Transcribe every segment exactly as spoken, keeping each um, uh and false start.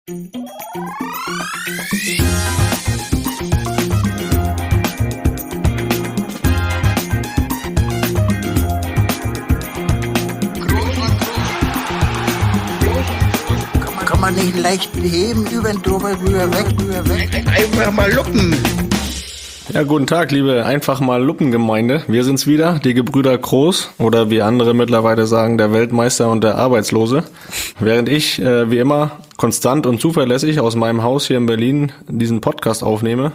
Kann man nicht leicht beheben, über den drüber, rüber, weg, rüber, weg. Einfach mal luppen. Ja, guten Tag, liebe einfach mal Luppengemeinde. Wir sind's wieder, die Gebrüder Kroos oder wie andere mittlerweile sagen, der Weltmeister und der Arbeitslose. Während ich, äh, wie immer, konstant und zuverlässig aus meinem Haus hier in Berlin diesen Podcast aufnehme,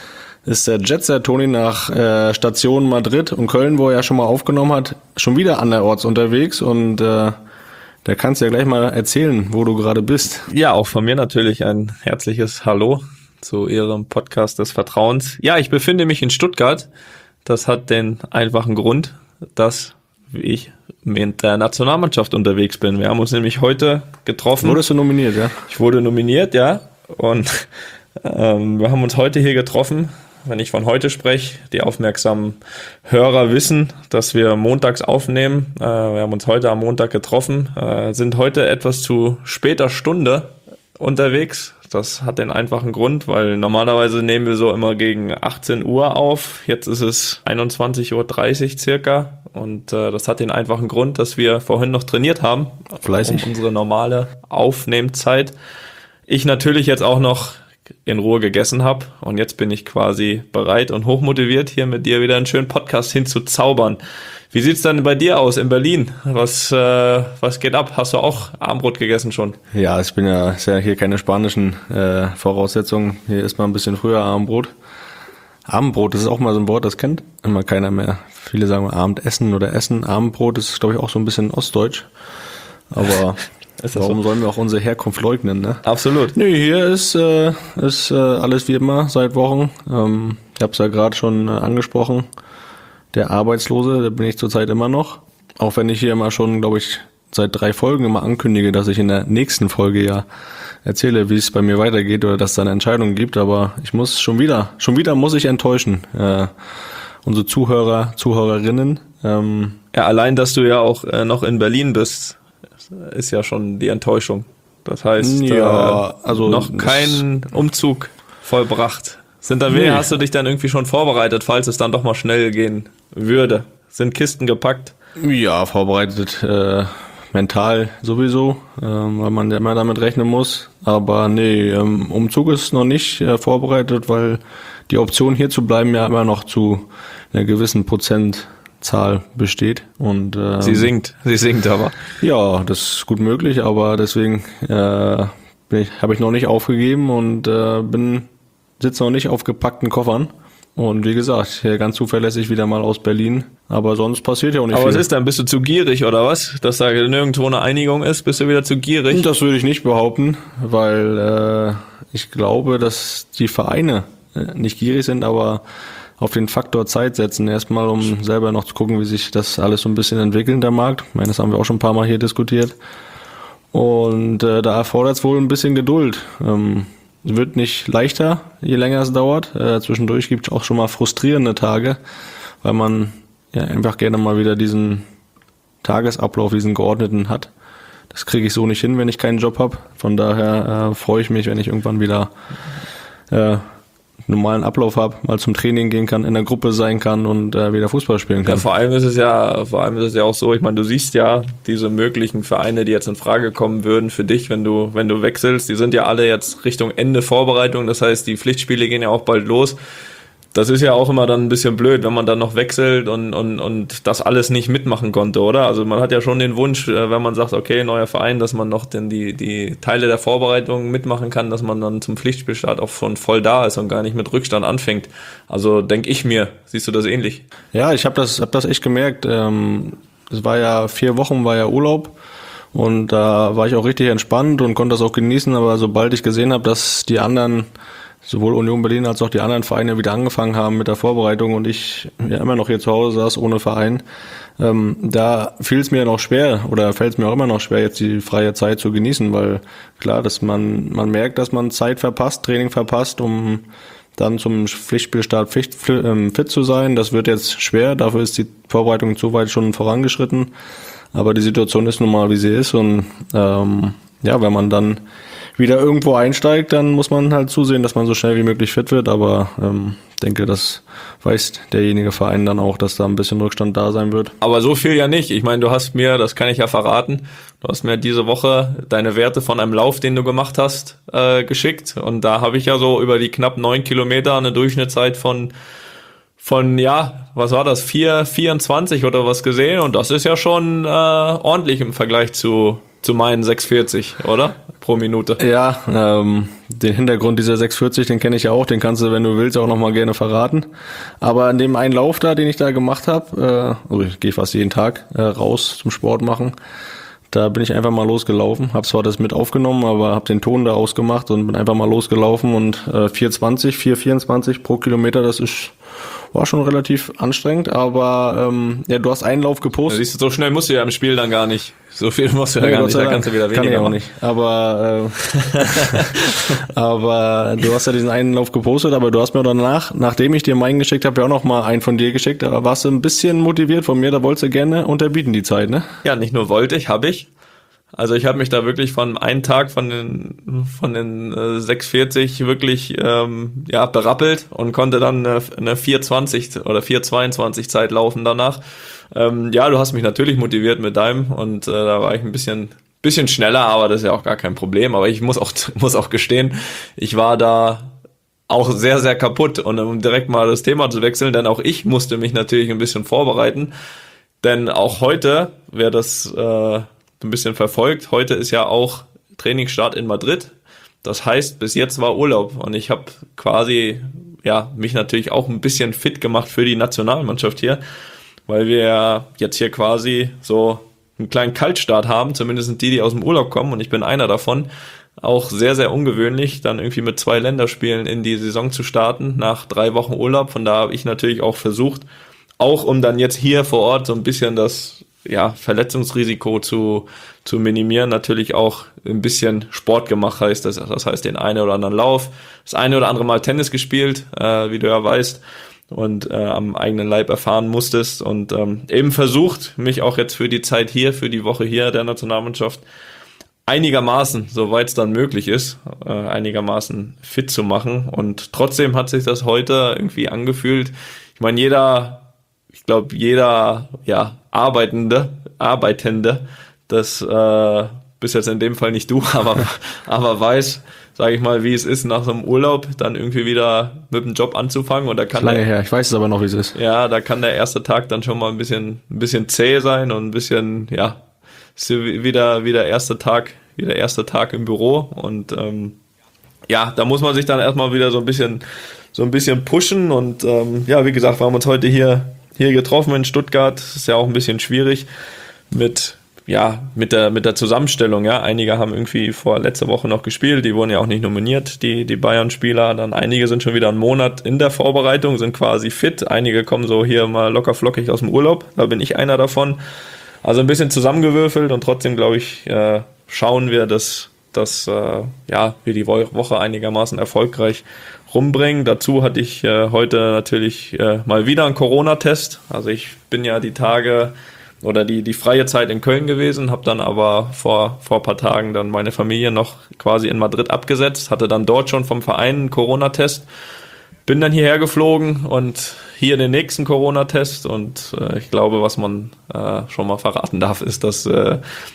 ist der Jetset Toni nach äh, Station Madrid und Köln, wo er ja schon mal aufgenommen hat, schon wieder anderorts unterwegs und äh, der kannst ja gleich mal erzählen, wo du gerade bist. Ja, auch von mir natürlich ein herzliches Hallo zu Ihrem Podcast des Vertrauens. Ja, ich befinde mich in Stuttgart. Das hat den einfachen Grund, dass ich mit der Nationalmannschaft unterwegs bin. Wir haben uns nämlich heute getroffen. Wurdest du nominiert, ja? Ich wurde nominiert, ja. Und ähm, wir haben uns heute hier getroffen. Wenn ich von heute spreche, die aufmerksamen Hörer wissen, dass wir montags aufnehmen. Äh, wir haben uns heute am Montag getroffen, äh, sind heute etwas zu später Stunde unterwegs. Das hat den einfachen Grund, weil normalerweise nehmen wir so immer gegen achtzehn Uhr auf. Jetzt ist es einundzwanzig Uhr dreißig circa und äh, das hat den einfachen Grund, dass wir vorhin noch trainiert haben. Fleißig. Um unsere normale Aufnehmzeit. Ich natürlich jetzt auch noch in Ruhe gegessen habe und jetzt bin ich quasi bereit und hochmotiviert, hier mit dir wieder einen schönen Podcast hinzuzaubern. Wie sieht's dann bei dir aus in Berlin? Was äh, was geht ab? Hast du auch Abendbrot gegessen schon? Ja, ich bin ja, ist ja hier keine spanischen äh, Voraussetzungen. Hier isst man ein bisschen früher Abendbrot. Abendbrot, das ist auch mal so ein Wort, das kennt immer keiner mehr. Viele sagen Abendessen oder Essen. Abendbrot ist, glaube ich, auch so ein bisschen ostdeutsch. Aber ist das warum so? sollen wir auch unsere Herkunft leugnen, ne? Absolut. Nee, hier ist, äh, ist äh, alles wie immer seit Wochen. Ähm, ich habe es ja gerade schon äh, angesprochen. Der Arbeitslose, da bin ich zurzeit immer noch. Auch wenn ich hier immer schon, glaube ich, seit drei Folgen immer ankündige, dass ich in der nächsten Folge ja erzähle, wie es bei mir weitergeht oder dass es da eine Entscheidung gibt. Aber ich muss schon wieder, schon wieder muss ich enttäuschen. Äh, unsere Zuhörer, Zuhörerinnen. Ähm, Ja, allein, dass du ja auch äh, noch in Berlin bist, ist ja schon die Enttäuschung. Das heißt, Ja, äh, also noch kein Umzug vollbracht. Sind da Nee. Hast du dich dann irgendwie schon vorbereitet, falls es dann doch mal schnell gehen würde? Sind Kisten gepackt? Ja, vorbereitet, äh, mental sowieso, äh, weil man ja immer damit rechnen muss. Aber nee, ähm, Umzug ist noch nicht äh, vorbereitet, weil die Option hier zu bleiben ja immer noch zu einer gewissen Prozentzahl besteht. Und ähm, Sie singt, sie singt aber. ja, das ist gut möglich, aber deswegen äh, bin ich, habe ich noch nicht aufgegeben und äh, bin sitze noch nicht auf gepackten Koffern. Und wie gesagt, hier ganz zuverlässig wieder mal aus Berlin. Aber sonst passiert ja auch nicht Aber viel. was ist dann? Bist du zu gierig oder was? Dass da nirgendwo eine Einigung ist? Bist du wieder zu gierig? Das würde ich nicht behaupten, weil äh, ich glaube, dass die Vereine äh, nicht gierig sind, aber auf den Faktor Zeit setzen. Erstmal, um selber noch zu gucken, wie sich das alles so ein bisschen entwickelt, der Markt. Ich meine, das haben wir auch schon ein paar Mal hier diskutiert. Und äh, da erfordert es wohl ein bisschen Geduld. Ähm, wird nicht leichter, je länger es dauert. Äh, zwischendurch gibt es auch schon mal frustrierende Tage, weil man ja einfach gerne mal wieder diesen Tagesablauf, diesen geordneten hat. Das kriege ich so nicht hin, wenn ich keinen Job habe. Von daher äh, freue ich mich, wenn ich irgendwann wieder äh, normalen Ablauf habe, mal zum Training gehen kann, in der Gruppe sein kann und äh, wieder Fußball spielen kann. Ja, vor allem ist es ja, vor allem ist es ja auch so, ich meine, du siehst ja diese möglichen Vereine, die jetzt in Frage kommen würden für dich, wenn du, wenn du wechselst, die sind ja alle jetzt Richtung Ende Vorbereitung, das heißt, die Pflichtspiele gehen ja auch bald los. Das ist ja auch immer dann ein bisschen blöd, wenn man dann noch wechselt und, und, und das alles nicht mitmachen konnte, oder? Also man hat ja schon den Wunsch, wenn man sagt, okay, neuer Verein, dass man noch denn die, die Teile der Vorbereitung mitmachen kann, dass man dann zum Pflichtspielstart auch schon voll da ist und gar nicht mit Rückstand anfängt. Also denke ich mir, siehst du das ähnlich? Ja, ich habe das, hab das echt gemerkt. Ähm, es war ja vier Wochen, war ja Urlaub. Und da war ich auch richtig entspannt und konnte das auch genießen. Aber sobald ich gesehen habe, dass die anderen, sowohl Union Berlin als auch die anderen Vereine wieder angefangen haben mit der Vorbereitung und ich ja immer noch hier zu Hause saß ohne Verein, ähm, da fiel es mir noch schwer oder fällt es mir auch immer noch schwer, jetzt die freie Zeit zu genießen, weil klar, dass man man merkt, dass man Zeit verpasst, Training verpasst, um dann zum Pflichtspielstart fit, fit zu sein. Das wird jetzt schwer, dafür ist die Vorbereitung zu weit schon vorangeschritten. Aber die Situation ist nun mal, wie sie ist. Und ähm, ja, wenn man dann wieder irgendwo einsteigt, dann muss man halt zusehen, dass man so schnell wie möglich fit wird. Aber ähm, denke, das weiß derjenige Verein dann auch, dass da ein bisschen Rückstand da sein wird. Aber so viel ja nicht. Ich meine, du hast mir, das kann ich ja verraten, du hast mir diese Woche deine Werte von einem Lauf, den du gemacht hast, äh, geschickt. Und da habe ich ja so über die knapp neun Kilometer eine Durchschnittszeit von von, ja, was war das, vier vierundzwanzig oder was gesehen. Und das ist ja schon äh, ordentlich im Vergleich zu zu meinen sechs vierzig, oder? Pro Minute. Ja, ähm, den Hintergrund dieser sechs vierzig, den kenne ich ja auch, den kannst du, wenn du willst, auch nochmal gerne verraten. Aber an dem einen Lauf da, den ich da gemacht habe, äh, also ich gehe fast jeden Tag äh, raus zum Sport machen, da bin ich einfach mal losgelaufen, habe zwar das mit aufgenommen, aber habe den Ton da ausgemacht und bin einfach mal losgelaufen und äh, vier zwanzig, vier vierundzwanzig pro Kilometer, das ist war schon relativ anstrengend, aber ähm, ja, du hast einen Lauf gepostet. Ja, siehst du, so schnell musst du ja im Spiel dann gar nicht. So viel musst du ja, ja gar nicht, da kannst du wieder weniger kann ich auch machen. nicht. Aber, äh, aber du hast ja diesen einen Lauf gepostet, aber du hast mir danach, nachdem ich dir meinen geschickt habe, ja auch noch mal einen von dir geschickt, da warst du ein bisschen motiviert von mir, da wolltest du gerne unterbieten die Zeit, ne? Ja, nicht nur wollte ich, habe ich. Also ich habe mich da wirklich von einem Tag von den von den äh, sechs vierzig wirklich ähm, ja berappelt und konnte dann eine, eine vier zwanzig oder vier zweiundzwanzig Zeit laufen danach. Ähm, ja, du hast mich natürlich motiviert mit deinem und äh, da war ich ein bisschen bisschen schneller, aber das ist ja auch gar kein Problem. Aber ich muss auch muss auch gestehen, ich war da auch sehr sehr kaputt und um direkt mal das Thema zu wechseln, denn auch ich musste mich natürlich ein bisschen vorbereiten, denn auch heute wäre das äh, ein bisschen verfolgt. Heute ist ja auch Trainingsstart in Madrid. Das heißt, bis jetzt war Urlaub und ich habe quasi ja mich natürlich auch ein bisschen fit gemacht für die Nationalmannschaft hier, weil wir ja jetzt hier quasi so einen kleinen Kaltstart haben, zumindest sind die, die aus dem Urlaub kommen und ich bin einer davon. Auch sehr, sehr ungewöhnlich, dann irgendwie mit zwei Länderspielen in die Saison zu starten, nach drei Wochen Urlaub. Von da habe ich natürlich auch versucht, auch um dann jetzt hier vor Ort so ein bisschen das ja, Verletzungsrisiko zu, zu minimieren, natürlich auch ein bisschen Sport gemacht, heißt das, das heißt den einen oder anderen Lauf, das eine oder andere Mal Tennis gespielt, äh, wie du ja weißt, und äh, am eigenen Leib erfahren musstest und ähm, eben versucht, mich auch jetzt für die Zeit hier, für die Woche hier der Nationalmannschaft einigermaßen, soweit es dann möglich ist, äh, einigermaßen fit zu machen und trotzdem hat sich das heute irgendwie angefühlt. Ich meine, jeder Ich glaube, jeder ja Arbeitende, Arbeitende, das äh, bist jetzt in dem Fall nicht du, aber aber weiß, sage ich mal, wie es ist, nach so einem Urlaub dann irgendwie wieder mit dem Job anzufangen. Und da kann lange der, her, ich weiß es aber noch, wie es ist. Ja, da kann der erste Tag dann schon mal ein bisschen ein bisschen zäh sein und ein bisschen ja ist wieder wieder erster Tag, wieder erster Tag im Büro und ähm, ja, da muss man sich dann erstmal wieder so ein bisschen so ein bisschen pushen und ähm, ja, wie gesagt, wir haben uns heute hier hier getroffen in Stuttgart. Das ist ja auch ein bisschen schwierig mit ja mit der mit der Zusammenstellung. Ja, einige haben irgendwie vor letzter Woche noch gespielt. Die wurden ja auch nicht nominiert, die die Bayern-Spieler. Dann einige sind schon wieder einen Monat in der Vorbereitung, sind quasi fit. Einige kommen so hier mal locker flockig aus dem Urlaub. Da bin ich einer davon. Also ein bisschen zusammengewürfelt und trotzdem glaube ich äh, schauen wir, dass dass äh, ja wir die Woche einigermaßen erfolgreich rumbringen. Dazu hatte ich äh, heute natürlich äh, mal wieder einen Corona-Test. Also ich bin ja die Tage oder die die freie Zeit in Köln gewesen, habe dann aber vor vor ein paar Tagen dann meine Familie noch quasi in Madrid abgesetzt, hatte dann dort schon vom Verein einen Corona-Test, bin dann hierher geflogen und hier den nächsten Corona-Test und äh, ich glaube, was man äh, schon mal verraten darf, ist, dass äh,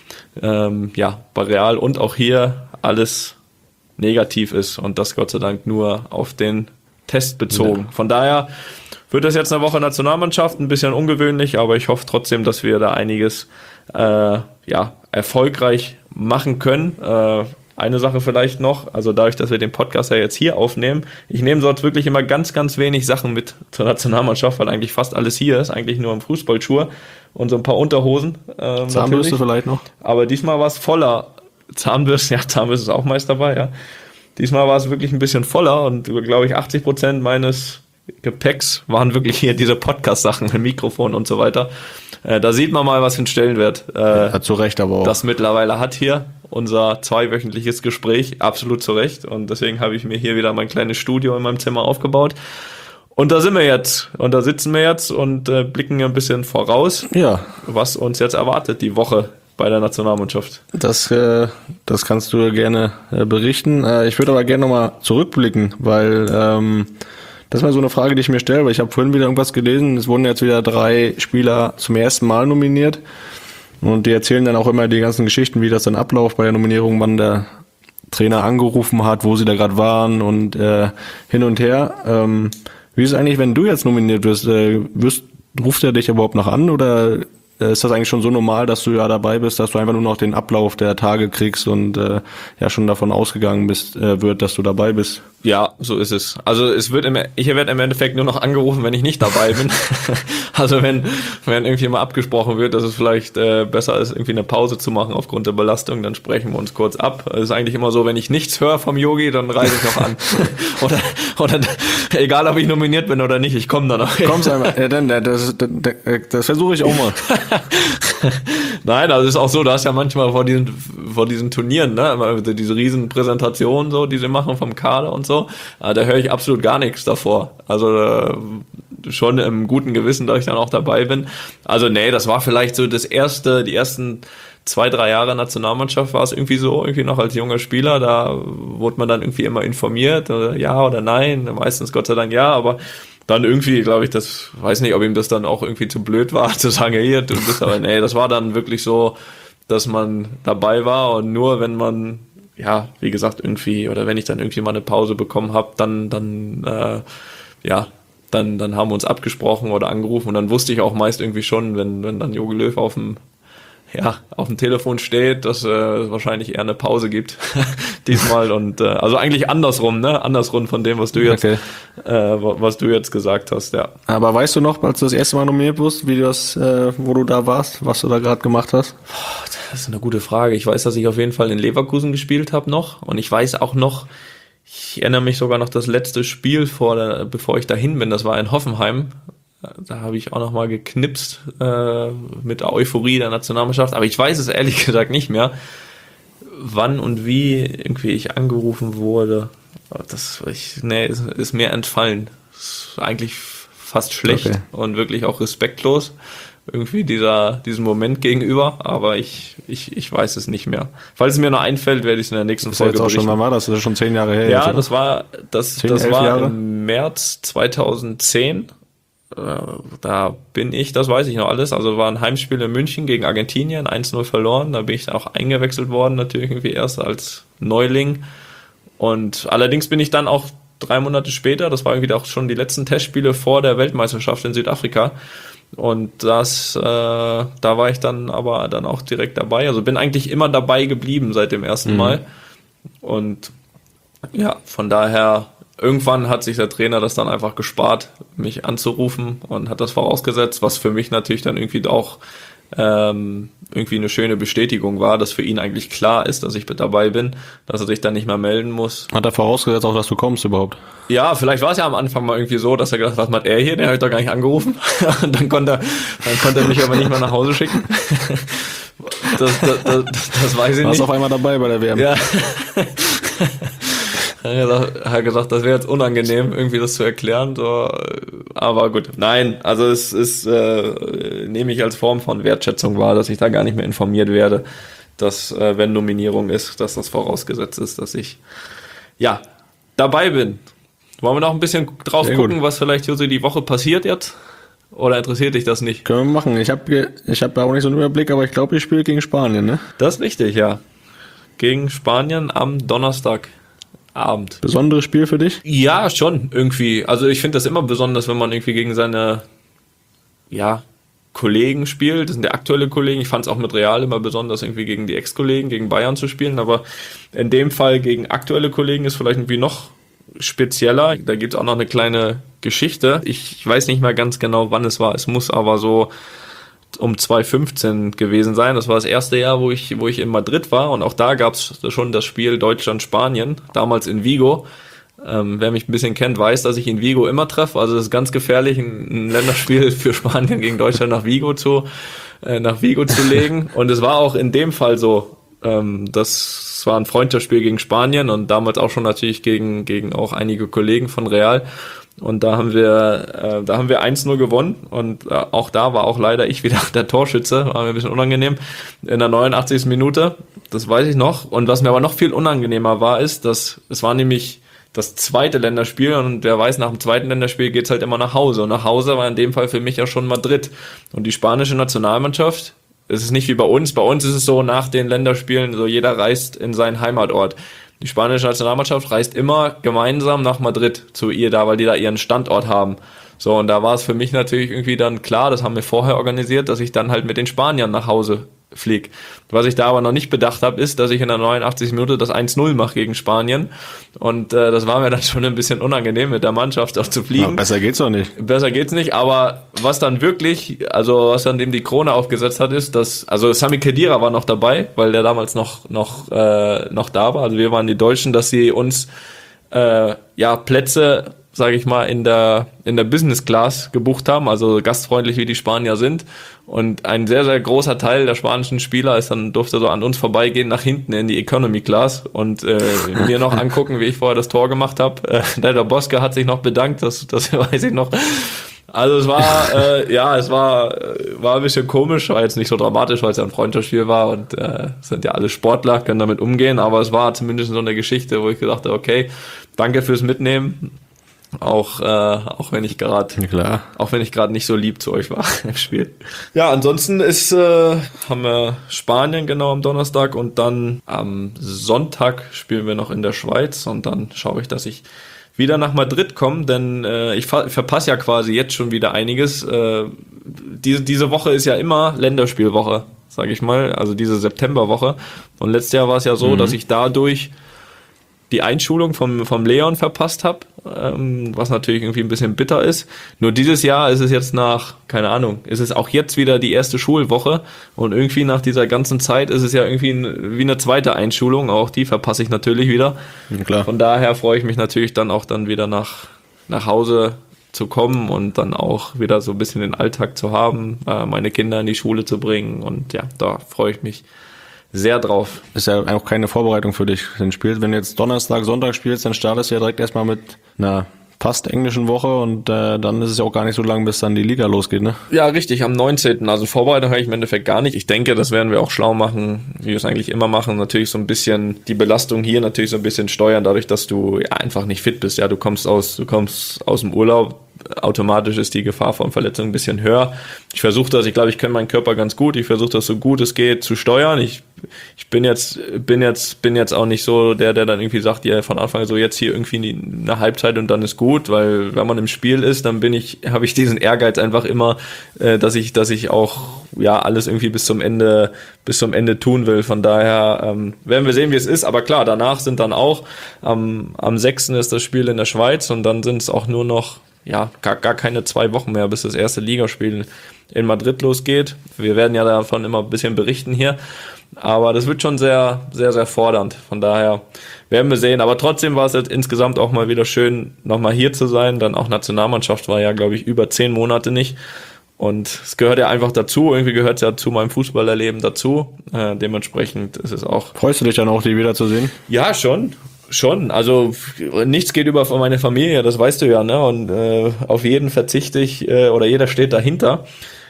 ähm, ja bei Real und auch hier alles negativ ist und das Gott sei Dank nur auf den Test bezogen. Ja. Von daher wird das jetzt eine Woche Nationalmannschaft, ein bisschen ungewöhnlich, aber ich hoffe trotzdem, dass wir da einiges äh, ja erfolgreich machen können. Äh, eine Sache vielleicht noch, also dadurch, dass wir den Podcast ja jetzt hier aufnehmen, ich nehme sonst wirklich immer ganz, ganz wenig Sachen mit zur Nationalmannschaft, weil eigentlich fast alles hier ist, eigentlich nur im Fußballschuhe und so ein paar Unterhosen. Ähm, Zahnbürste vielleicht noch. Aber diesmal war es voller Zahnbürste, ja, Zahnbürste ist auch meist dabei, ja. Diesmal war es wirklich ein bisschen voller und glaube ich achtzig Prozent meines Gepäcks waren wirklich hier diese Podcast-Sachen mit Mikrofon und so weiter. Äh, da sieht man mal, was für einen Stellenwert äh, ja, zu Recht aber auch. das mittlerweile hat hier, unser zweiwöchentliches Gespräch, absolut zu Recht. Und deswegen habe ich mir hier wieder mein kleines Studio in meinem Zimmer aufgebaut. Und da sind wir jetzt und da sitzen wir jetzt und äh, blicken ein bisschen voraus, ja, was uns jetzt erwartet die Woche bei der Nationalmannschaft? Das, äh, das kannst du gerne äh, berichten. Äh, ich würde aber gerne nochmal zurückblicken, weil ähm, das ist mal so eine Frage, die ich mir stelle, weil ich habe vorhin wieder irgendwas gelesen, es wurden jetzt wieder drei Spieler zum ersten Mal nominiert und die erzählen dann auch immer die ganzen Geschichten, wie das dann abläuft bei der Nominierung, wann der Trainer angerufen hat, wo sie da gerade waren und äh, hin und her. Ähm, wie ist es eigentlich, wenn du jetzt nominiert wirst? Äh, wirst ruft er dich überhaupt noch an oder ist das eigentlich schon so normal, dass du ja dabei bist, dass du einfach nur noch den Ablauf der Tage kriegst und äh, ja schon davon ausgegangen bist, äh, wird, dass du dabei bist? Ja, so ist es. Also es wird im, ich werde im Endeffekt nur noch angerufen, wenn ich nicht dabei bin. Also wenn wenn irgendwie mal abgesprochen wird, dass es vielleicht äh, besser ist, irgendwie eine Pause zu machen aufgrund der Belastung, dann sprechen wir uns kurz ab. Es ist eigentlich immer so, wenn ich nichts höre vom Yogi, dann reise ich noch an. oder oder egal, ob ich nominiert bin oder nicht, ich komme dann noch. Kommst einmal. Ja, dann das das, das, das versuche ich auch mal. Nein, also es ist auch so, du hast ja manchmal vor diesen vor diesen Turnieren, ne, diese riesen Präsentationen so, die sie machen vom Kader und so. Da höre ich absolut gar nichts davor. Also äh, schon im guten Gewissen, dass ich dann auch dabei bin. Also nee, das war vielleicht so das erste, die ersten zwei, drei Jahre Nationalmannschaft war es irgendwie so, irgendwie noch als junger Spieler, da wurde man dann irgendwie immer informiert, oder ja oder nein, meistens Gott sei Dank ja, aber dann irgendwie, glaube ich, das, weiß nicht, ob ihm das dann auch irgendwie zu blöd war, zu sagen, hier, du bist aber, nee, das war dann wirklich so, dass man dabei war und nur wenn man, ja, wie gesagt, irgendwie, oder wenn ich dann irgendwie mal eine Pause bekommen habe, dann, dann, äh, ja, dann, dann haben wir uns abgesprochen oder angerufen und dann wusste ich auch meist irgendwie schon, wenn, wenn dann Jogi Löw auf dem, ja, auf dem Telefon steht, dass äh, es wahrscheinlich eher eine Pause gibt diesmal und äh, also eigentlich andersrum, ne, andersrum von dem, was du jetzt, okay. äh, was du jetzt gesagt hast, ja. Aber weißt du noch, als du das erste Mal nominiert wurdest, wie du das, äh, wo du da warst, was du da gerade gemacht hast? Das ist eine gute Frage. Ich weiß, dass ich auf jeden Fall in Leverkusen gespielt habe noch und ich weiß auch noch, ich erinnere mich sogar noch das letzte Spiel vor, der, bevor ich dahin bin, das war in Hoffenheim. Da habe ich auch noch mal geknipst äh, mit der Euphorie der Nationalmannschaft. Aber ich weiß es ehrlich gesagt nicht mehr, wann und wie irgendwie ich angerufen wurde. Das ich, nee, ist, ist mir entfallen. Ist eigentlich fast schlecht okay. Und wirklich auch respektlos irgendwie dieser diesem Moment gegenüber. Aber ich ich ich weiß es nicht mehr. Falls es mir noch einfällt, werde ich es in der nächsten das Folge jetzt auch berichten. Schon mal war das? Das ist schon zehn Jahre her. Ja, jetzt, das war das zehn, das war Jahre? Im März zweitausendzehn. Da bin ich, das weiß ich noch alles, also war ein Heimspiel in München gegen Argentinien, eins null verloren, da bin ich auch eingewechselt worden, natürlich irgendwie erst als Neuling und allerdings bin ich dann auch drei Monate später, das war irgendwie auch schon die letzten Testspiele vor der Weltmeisterschaft in Südafrika und das, äh, da war ich dann aber dann auch direkt dabei, also bin eigentlich immer dabei geblieben seit dem ersten mhm. Mal und ja, von daher irgendwann hat sich der Trainer das dann einfach gespart, mich anzurufen und hat das vorausgesetzt, was für mich natürlich dann irgendwie auch ähm, irgendwie eine schöne Bestätigung war, dass für ihn eigentlich klar ist, dass ich mit dabei bin, dass er sich dann nicht mehr melden muss. Hat er vorausgesetzt auch, dass du kommst überhaupt? Ja, vielleicht war es ja am Anfang mal irgendwie so, dass er gedacht hat, was macht er hier, den habe ich doch gar nicht angerufen. Und dann konnte er, dann konnte er mich aber nicht mehr nach Hause schicken. Das, das, das, das weiß ich Warst nicht. Warst auf einmal dabei bei der W M? Ja. Er hat gesagt, das wäre jetzt unangenehm, irgendwie das zu erklären, so. Aber gut, nein, also es ist, äh, nehme ich als Form von Wertschätzung wahr, dass ich da gar nicht mehr informiert werde, dass, äh, wenn Nominierung ist, dass das vorausgesetzt ist, dass ich, ja, dabei bin. Wollen wir noch ein bisschen drauf Sehr gucken, gut. was vielleicht hier so die Woche passiert jetzt? Oder interessiert dich das nicht? Können wir machen. Ich habe ich hab auch nicht so einen Überblick, aber ich glaube, ich spiele gegen Spanien, ne? Das ist richtig, ja. Gegen Spanien am Donnerstag. Abend. Besonderes Spiel für dich? Ja, schon, irgendwie. Also ich finde das immer besonders, wenn man irgendwie gegen seine ja, Kollegen spielt. Das sind ja aktuelle Kollegen. Ich fand es auch mit Real immer besonders, irgendwie gegen die Ex-Kollegen, gegen Bayern zu spielen. Aber in dem Fall gegen aktuelle Kollegen ist vielleicht irgendwie noch spezieller. Da gibt es auch noch eine kleine Geschichte. Ich weiß nicht mehr ganz genau, wann es war. Es muss aber so um zwanzig fünfzehn gewesen sein. Das war das erste Jahr, wo ich, wo ich in Madrid war und auch da gab es schon das Spiel Deutschland-Spanien, damals in Vigo. Ähm, wer mich ein bisschen kennt, weiß, dass ich in Vigo immer treffe. Also es ist ganz gefährlich, ein, ein Länderspiel für Spanien gegen Deutschland nach Vigo zu, äh, nach Vigo zu legen. Und es war auch in dem Fall so, ähm, das war ein Freundschaftsspiel gegen Spanien und damals auch schon natürlich gegen, gegen auch einige Kollegen von Real. Und da haben wir, äh, da haben wir eins null gewonnen. Und äh, auch da war auch leider ich wieder der Torschütze. War mir ein bisschen unangenehm. In der neunundachtzigsten Minute. Das weiß ich noch. Und was mir aber noch viel unangenehmer war, ist, dass es war nämlich das zweite Länderspiel. Und wer weiß, nach dem zweiten Länderspiel geht's halt immer nach Hause. Und nach Hause war in dem Fall für mich ja schon Madrid. Und die spanische Nationalmannschaft, es ist nicht wie bei uns. Bei uns ist es so, nach den Länderspielen, so jeder reist in seinen Heimatort. Die spanische Nationalmannschaft reist immer gemeinsam nach Madrid zu ihr da, weil die da ihren Standort haben. So, und da war es für mich natürlich irgendwie dann klar, das haben wir vorher organisiert, dass ich dann halt mit den Spaniern nach Hause fliege. Was ich da aber noch nicht bedacht habe, ist, dass ich in der neunundachtzigsten Minute das eins null mache gegen Spanien. Und äh, das war mir dann schon ein bisschen unangenehm, mit der Mannschaft auch zu fliegen. Ja, besser geht's doch nicht. Besser geht's nicht, aber was dann wirklich, also was dann dem die Krone aufgesetzt hat, ist, dass, also Sami Khedira war noch dabei, weil der damals noch noch äh, noch da war. Also wir waren die Deutschen, dass sie uns äh, ja Plätze, sage ich mal, in der in der Business Class gebucht haben, also gastfreundlich wie die Spanier sind. Und ein sehr, sehr großer Teil der spanischen Spieler ist dann, durfte so an uns vorbeigehen, nach hinten in die Economy Class und äh, mir noch angucken, wie ich vorher das Tor gemacht habe. Äh, der Bosca hat sich noch bedankt, das, das weiß ich noch. Also es war, äh, ja, es war war ein bisschen komisch, war jetzt nicht so dramatisch, weil es ja ein Freundschaftsspiel war und äh, sind ja alle Sportler, können damit umgehen, aber es war zumindest so eine Geschichte, wo ich gedacht habe, okay, danke fürs Mitnehmen. Auch äh, auch wenn ich gerade auch wenn ich gerade nicht so lieb zu euch war im Spiel. Ja, ansonsten ist äh, haben wir Spanien genau am Donnerstag und dann am Sonntag spielen wir noch in der Schweiz und dann schaue ich, dass ich wieder nach Madrid komme, denn äh, ich ver- verpasse ja quasi jetzt schon wieder einiges. Äh, diese diese Woche ist ja immer Länderspielwoche, sage ich mal, also diese Septemberwoche. Und letztes Jahr war es ja so, mhm. dass ich dadurch die Einschulung vom vom Leon verpasst habe, ähm, was natürlich irgendwie ein bisschen bitter ist. Nur dieses Jahr ist es jetzt nach, keine Ahnung, ist es auch jetzt wieder die erste Schulwoche und irgendwie nach dieser ganzen Zeit ist es ja irgendwie ein, wie eine zweite Einschulung, auch die verpasse ich natürlich wieder. Ja, klar. Von daher freue ich mich natürlich dann auch dann wieder nach nach Hause zu kommen und dann auch wieder so ein bisschen den Alltag zu haben, äh, meine Kinder in die Schule zu bringen und ja, da freue ich mich sehr drauf. Ist ja auch keine Vorbereitung für dich, den Spiel. Wenn du jetzt Donnerstag, Sonntag spielst, dann startest du ja direkt erstmal mit einer fast englischen Woche und äh, dann ist es ja auch gar nicht so lang, bis dann die Liga losgeht, ne? Ja, richtig, am neunzehnten Also Vorbereitung habe ich im Endeffekt gar nicht. Ich denke, das werden wir auch schlau machen, wie wir es eigentlich immer machen. Natürlich so ein bisschen die Belastung hier natürlich so ein bisschen steuern, dadurch, dass du ja einfach nicht fit bist. Ja, du kommst aus, du kommst aus dem Urlaub. Automatisch ist die Gefahr von Verletzungen ein bisschen höher. Ich versuche das, ich glaube, ich kenne meinen Körper ganz gut. Ich versuche das so gut es geht zu steuern. Ich ich bin jetzt bin jetzt bin jetzt auch nicht so der, der dann irgendwie sagt, ja, von Anfang an so jetzt hier irgendwie eine Halbzeit und dann ist gut, weil wenn man im Spiel ist, dann bin ich habe ich diesen Ehrgeiz einfach immer, äh, dass ich dass ich auch ja alles irgendwie bis zum Ende bis zum Ende tun will. Von daher ähm, werden wir sehen, wie es ist. Aber klar, danach sind dann auch am am sechsten ist das Spiel in der Schweiz und dann sind es auch nur noch ja, gar, gar keine zwei Wochen mehr, bis das erste Ligaspiel in Madrid losgeht. Wir werden ja davon immer ein bisschen berichten hier. Aber das wird schon sehr, sehr, sehr fordernd. Von daher werden wir sehen. Aber trotzdem war es jetzt insgesamt auch mal wieder schön, nochmal hier zu sein. Dann auch Nationalmannschaft war ja, glaube ich, über zehn Monate nicht. Und es gehört ja einfach dazu. Irgendwie gehört es ja zu meinem Fußballerleben dazu. Äh, dementsprechend ist es auch... Freust du dich dann auch, die wiederzusehen? Ja, schon. Schon, also nichts geht über meine Familie, das weißt du ja, ne? Und äh, auf jeden verzichte ich äh, oder jeder steht dahinter.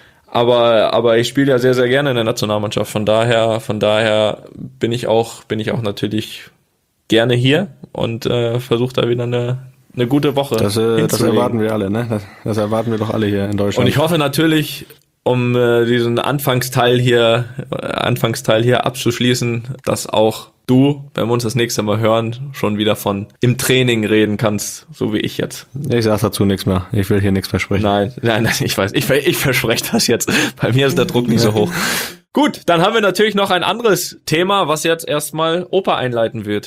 Aber aber ich spiele ja sehr sehr gerne in der Nationalmannschaft, von daher von daher bin ich auch bin ich auch natürlich gerne hier und äh, versuche da wieder eine eine gute Woche. Das, äh, das erwarten wir alle, ne? Das, das erwarten wir doch alle hier in Deutschland. Und ich hoffe natürlich, um äh, diesen Anfangsteil hier äh, Anfangsteil hier abzuschließen, dass auch du, wenn wir uns das nächste Mal hören, schon wieder von im Training reden kannst, so wie ich jetzt. Ich sag dazu nichts mehr. Ich will hier nichts versprechen. Nein, nein, nein, ich weiß, ich, ich verspreche das jetzt. Bei mir ist der Druck nicht so hoch. Gut, dann haben wir natürlich noch ein anderes Thema, was jetzt erstmal Opa einleiten wird.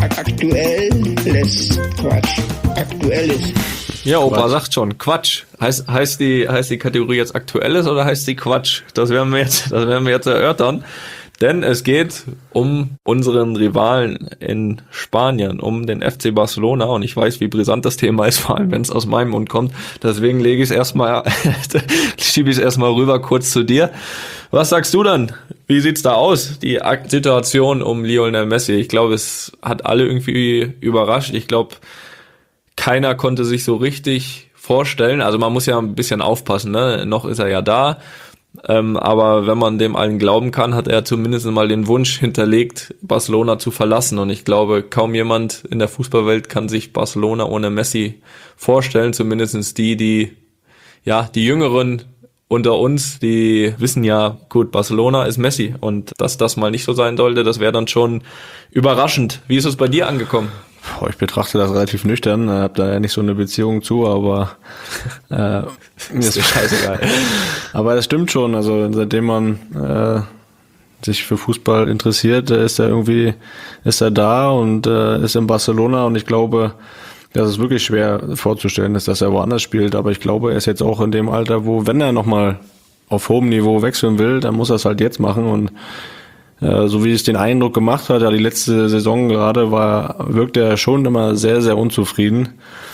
Aktuelles Quatsch. Aktuelles. Ja, Opa Quatsch. Sagt schon, Quatsch. Heißt, heißt die, heißt die Kategorie jetzt Aktuelles oder heißt die Quatsch? Das werden wir jetzt, das werden wir jetzt erörtern. Denn es geht um unseren Rivalen in Spanien, um den F C Barcelona. Und ich weiß, wie brisant das Thema ist, vor allem wenn es aus meinem Mund kommt. Deswegen lege ich es erstmal, schiebe ich es erstmal rüber kurz zu dir. Was sagst du dann? Wie sieht's da aus, die Situation um Lionel Messi? Ich glaube, es hat alle irgendwie überrascht. Ich glaube, keiner konnte sich so richtig vorstellen, also man muss ja ein bisschen aufpassen, ne? Noch ist er ja da, ähm, aber wenn man dem allen glauben kann, hat er zumindest mal den Wunsch hinterlegt, Barcelona zu verlassen, und ich glaube, kaum jemand in der Fußballwelt kann sich Barcelona ohne Messi vorstellen, zumindest die, die, ja, die Jüngeren unter uns, die wissen ja, gut, Barcelona ist Messi, und dass das mal nicht so sein sollte, das wäre dann schon überraschend. Wie ist es bei dir angekommen? Boah, ich betrachte das relativ nüchtern, habe da ja nicht so eine Beziehung zu, aber äh, mir ist scheißegal. Aber das stimmt schon, also seitdem man äh, sich für Fußball interessiert, ist er irgendwie, ist er da und äh, ist in Barcelona, und ich glaube, das ist wirklich schwer vorzustellen, dass er woanders spielt, aber ich glaube, er ist jetzt auch in dem Alter, wo, wenn er nochmal auf hohem Niveau wechseln will, dann muss er es halt jetzt machen, und äh, so wie es den Eindruck gemacht hat, ja, die letzte Saison gerade, war, wirkte er schon immer sehr, sehr unzufrieden.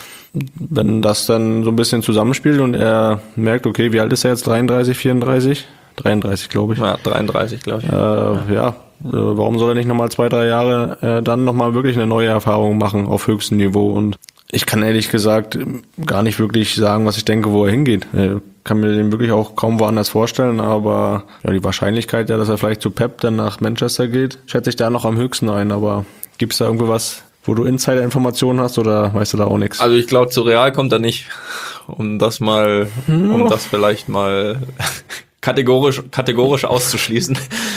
Wenn das dann so ein bisschen zusammenspielt und er merkt, okay, wie alt ist er jetzt, dreiunddreißig, vierunddreißig? dreiunddreißig, glaube ich. Ja, dreiunddreißig, glaube ich. Äh, ja, ja. Warum soll er nicht nochmal zwei, drei Jahre äh, dann nochmal wirklich eine neue Erfahrung machen auf höchstem Niveau? Und ich kann ehrlich gesagt gar nicht wirklich sagen, was ich denke, wo er hingeht. Ich kann mir den wirklich auch kaum woanders vorstellen, aber ja, die Wahrscheinlichkeit, ja, dass er vielleicht zu Pep dann nach Manchester geht, schätze ich da noch am höchsten ein. Aber gibt's da irgendwie was, wo du Insider-Informationen hast, oder weißt du da auch nichts? Also ich glaube, zu Real kommt er nicht, um das mal, um das vielleicht mal kategorisch kategorisch auszuschließen.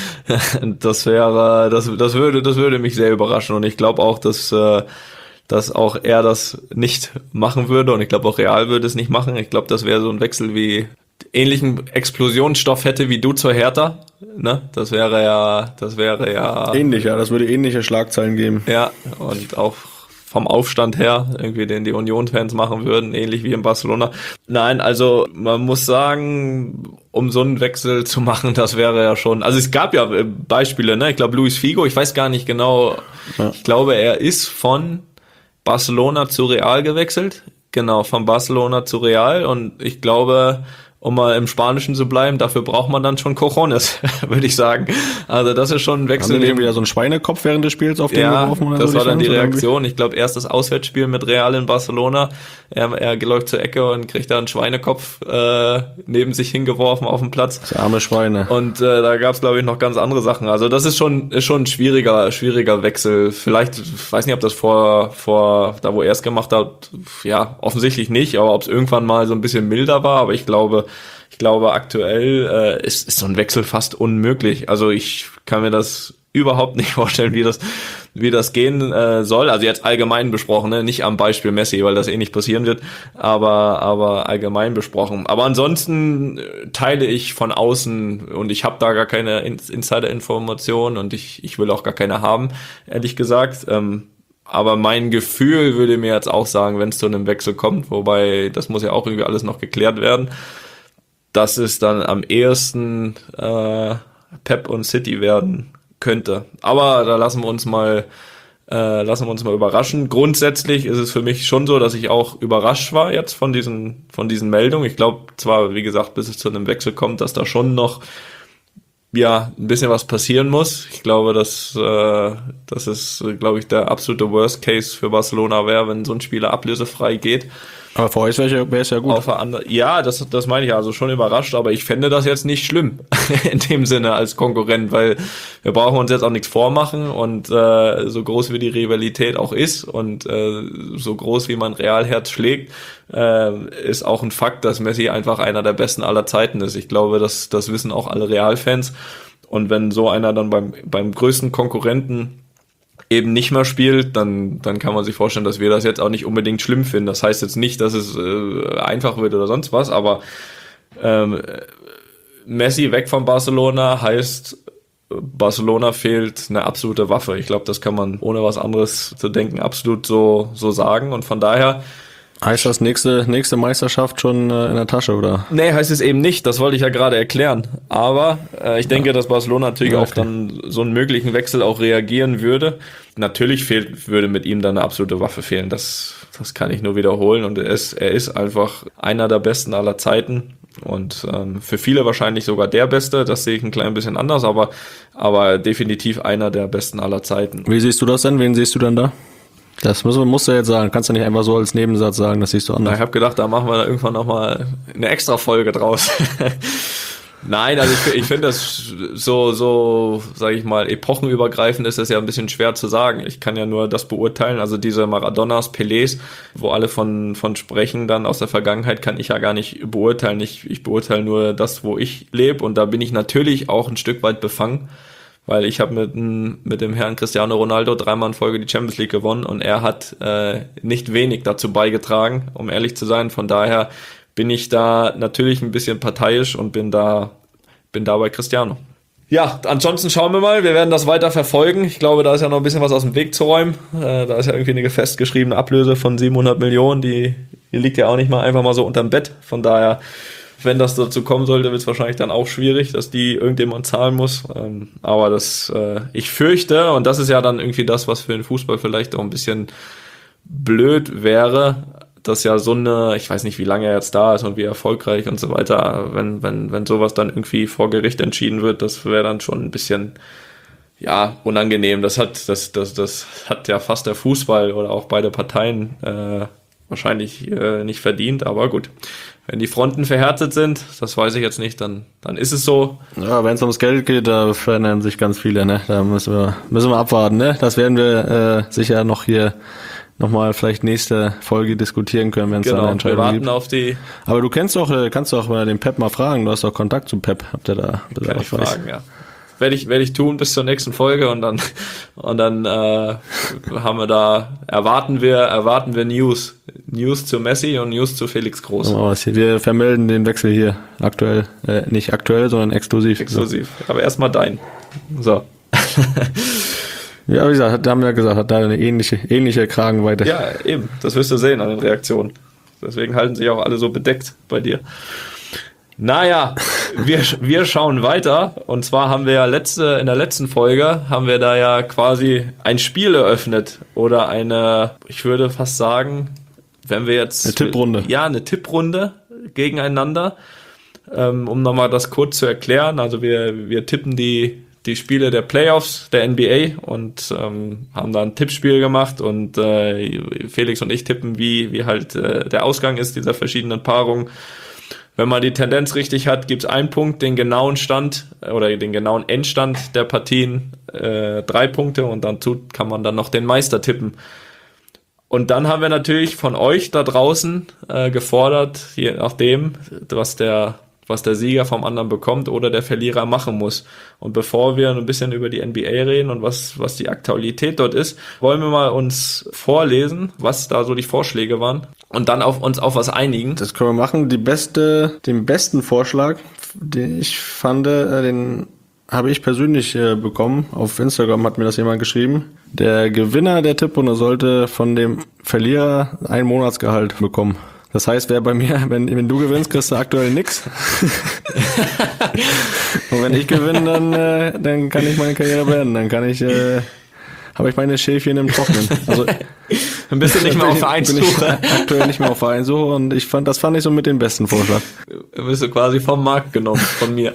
Das wäre, das das würde, das würde mich sehr überraschen, und ich glaube auch, dass äh, dass auch er das nicht machen würde, und ich glaube auch Real würde es nicht machen. Ich glaube, das wäre so ein Wechsel, wie ähnlichen Explosionsstoff hätte wie du zur Hertha, ne? Das wäre ja, das wäre ja ähnlich, ja, das würde ähnliche Schlagzeilen geben. Ja, und auch vom Aufstand her, irgendwie, den die Union-Fans machen würden, ähnlich wie in Barcelona. Nein, also man muss sagen, um so einen Wechsel zu machen, das wäre ja schon, also es gab ja Beispiele, ne? Ich glaube, Luis Figo, ich weiß gar nicht genau, ja. Ich glaube, er ist von Barcelona zu Real gewechselt, genau, von Barcelona zu Real, und ich glaube, um mal im Spanischen zu bleiben, dafür braucht man dann schon Cojones, würde ich sagen. Also das ist schon ein Wechsel. Haben die irgendwie so einen Schweinekopf während des Spiels auf den ja, geworfen? Oder das so war dann die Reaktion. Irgendwie? Ich glaube, erst das Auswärtsspiel mit Real in Barcelona. Er, er läuft zur Ecke und kriegt da einen Schweinekopf äh, neben sich hingeworfen auf dem Platz. Das arme Schweine. Und äh, da gab es, glaube ich, noch ganz andere Sachen. Also das ist schon ist schon ein schwieriger schwieriger Wechsel. Vielleicht, ich weiß nicht, ob das vor vor da, wo er es gemacht hat, ja, offensichtlich nicht, aber ob es irgendwann mal so ein bisschen milder war. Aber ich glaube, Ich glaube, aktuell äh, ist, ist so ein Wechsel fast unmöglich. Also ich kann mir das überhaupt nicht vorstellen, wie das wie das gehen äh, soll. Also jetzt allgemein besprochen, ne? Nicht am Beispiel Messi, weil das eh nicht passieren wird, aber aber allgemein besprochen. Aber ansonsten teile ich von außen, und ich habe da gar keine Insider-Informationen, und ich ich will auch gar keine haben, ehrlich gesagt. Ähm, aber mein Gefühl würde mir jetzt auch sagen, wenn es zu einem Wechsel kommt, wobei das muss ja auch irgendwie alles noch geklärt werden, dass es dann am ehesten äh, Pep und City werden könnte. Aber da lassen wir uns mal äh, lassen wir uns mal überraschen. Grundsätzlich ist es für mich schon so, dass ich auch überrascht war jetzt von diesen von diesen Meldungen. Ich glaube zwar, wie gesagt, bis es zu einem Wechsel kommt, dass da schon noch ja ein bisschen was passieren muss. Ich glaube, dass äh, das ist, glaube ich, der absolute Worst Case für Barcelona wäre, wenn so ein Spieler ablösefrei geht. Aber für euch wäre es ja gut. Auf andere, ja, das, das meine ich, also schon überrascht, aber ich fände das jetzt nicht schlimm in dem Sinne als Konkurrent, weil wir brauchen uns jetzt auch nichts vormachen, und äh, so groß wie die Rivalität auch ist und äh, so groß wie mein Realherz schlägt, äh, ist auch ein Fakt, dass Messi einfach einer der besten aller Zeiten ist. Ich glaube, das, das wissen auch alle Realfans, und wenn so einer dann beim, beim größten Konkurrenten eben nicht mehr spielt, dann dann kann man sich vorstellen, dass wir das jetzt auch nicht unbedingt schlimm finden. Das heißt jetzt nicht, dass es äh, einfach wird oder sonst was, aber ähm, Messi weg von Barcelona heißt, Barcelona fehlt eine absolute Waffe. Ich glaube, das kann man, ohne was anderes zu denken, absolut so so sagen, und von daher heißt das nächste nächste Meisterschaft schon äh, in der Tasche, oder? Nee, heißt es eben nicht. Das wollte ich ja gerade erklären. Aber äh, ich denke, ja. dass Barcelona natürlich okay. auf dann so einen möglichen Wechsel auch reagieren würde. Natürlich fehlt, würde mit ihm dann eine absolute Waffe fehlen. Das, das kann ich nur wiederholen. Und er ist, er ist einfach einer der Besten aller Zeiten. Und ähm, für viele wahrscheinlich sogar der Beste. Das sehe ich ein klein bisschen anders, aber, aber definitiv einer der Besten aller Zeiten. Wie siehst du das denn? Wen siehst du denn da? Das müssen, musst du jetzt sagen. Kannst du nicht einfach so als Nebensatz sagen, das siehst du anders. Ich habe gedacht, da machen wir da irgendwann nochmal eine extra Folge draus. Nein, also ich, ich finde das so, so, sage ich mal, epochenübergreifend ist das ja ein bisschen schwer zu sagen. Ich kann ja nur das beurteilen, also diese Maradonas, Pelés, wo alle von von sprechen dann aus der Vergangenheit, kann ich ja gar nicht beurteilen. Ich, ich beurteile nur das, wo ich lebe, und da bin ich natürlich auch ein Stück weit befangen, weil ich habe mit, mit dem Herrn Cristiano Ronaldo dreimal in Folge die Champions League gewonnen, und er hat äh, nicht wenig dazu beigetragen, um ehrlich zu sein. Von daher bin ich da natürlich ein bisschen parteiisch und bin da, bin da bei Cristiano. Ja, ansonsten schauen wir mal, wir werden das weiter verfolgen. Ich glaube, da ist ja noch ein bisschen was aus dem Weg zu räumen. Äh, da ist ja irgendwie eine festgeschriebene Ablöse von siebenhundert Millionen, die, die liegt ja auch nicht mal einfach mal so unterm Bett. Von daher, wenn das dazu kommen sollte, wird es wahrscheinlich dann auch schwierig, dass die irgendjemand zahlen muss. Ähm, aber das, äh, ich fürchte, und das ist ja dann irgendwie das, was für den Fußball vielleicht auch ein bisschen blöd wäre, dass ja so eine, ich weiß nicht, wie lange er jetzt da ist und wie erfolgreich und so weiter, wenn, wenn, wenn sowas dann irgendwie vor Gericht entschieden wird, das wäre dann schon ein bisschen, ja, unangenehm. Das hat, das, das, das hat ja fast der Fußball oder auch beide Parteien äh, wahrscheinlich äh, nicht verdient, aber gut. Wenn die Fronten verhärtet sind, das weiß ich jetzt nicht, dann, dann ist es so. Ja, wenn es ums Geld geht, da verändern sich ganz viele, ne? Da müssen wir, müssen wir abwarten, ne? Das werden wir äh, sicher noch hier nochmal vielleicht nächste Folge diskutieren können, wenn es genau, da eine Entscheidung wir warten gibt. Auf die. Aber du kennst doch, kannst doch mal den Pep mal fragen, du hast doch Kontakt zu Pep, habt ihr da? Kann ich fragen, ja. Werde ich, werde ich tun bis zur nächsten Folge, und dann, und dann äh, haben wir da, erwarten wir, erwarten wir News. News zu Messi und News zu Felix Groß. Wir vermelden den Wechsel hier aktuell, äh, nicht aktuell, sondern exklusiv. Exklusiv, aber erstmal dein. So. Ja, wie gesagt, hat, haben wir ja gesagt, hat da eine ähnliche, ähnliche Kragenweite. Ja, eben, das wirst du sehen an den Reaktionen. Deswegen halten sich auch alle so bedeckt bei dir. Naja, wir, wir schauen weiter, und zwar haben wir ja letzte, in der letzten Folge haben wir da ja quasi ein Spiel eröffnet, oder eine, ich würde fast sagen, wenn wir jetzt... Eine Tipprunde. Ja, eine Tipprunde gegeneinander, ähm, um nochmal das kurz zu erklären. Also wir, wir tippen die, die Spiele der Playoffs der N B A und ähm, haben da ein Tippspiel gemacht, und äh, Felix und ich tippen, wie, wie halt äh, der Ausgang ist dieser verschiedenen Paarungen. Wenn man die Tendenz richtig hat, gibt's einen Punkt, den genauen Stand oder den genauen Endstand der Partien, äh, drei Punkte, und dann tut, kann man dann noch den Meister tippen. Und dann haben wir natürlich von euch da draußen äh, gefordert, je nachdem, was der was der Sieger vom anderen bekommt oder der Verlierer machen muss. Und bevor wir ein bisschen über die N B A reden und was was die Aktualität dort ist, wollen wir mal uns vorlesen, was da so die Vorschläge waren, und dann auf uns auf was einigen. Das können wir machen. Die beste, den besten Vorschlag, den ich fand, äh, den habe ich persönlich äh, bekommen. Auf Instagram hat mir das jemand geschrieben. Der Gewinner der Tipprunde sollte von dem Verlierer ein Monatsgehalt bekommen. Das heißt, wer bei mir, wenn, wenn du gewinnst, kriegst du aktuell nix. Und wenn ich gewinne, dann, äh, dann kann ich meine Karriere beenden. Dann kann ich, äh, habe ich meine Schäfchen im Trocknen. Also, dann bist du nicht mehr auf Vereinssuche. Aktuell nicht mehr auf Vereinssuche, und ich fand, das fand ich so mit dem besten Vorschlag. Dann bist du quasi vom Markt genommen, von mir.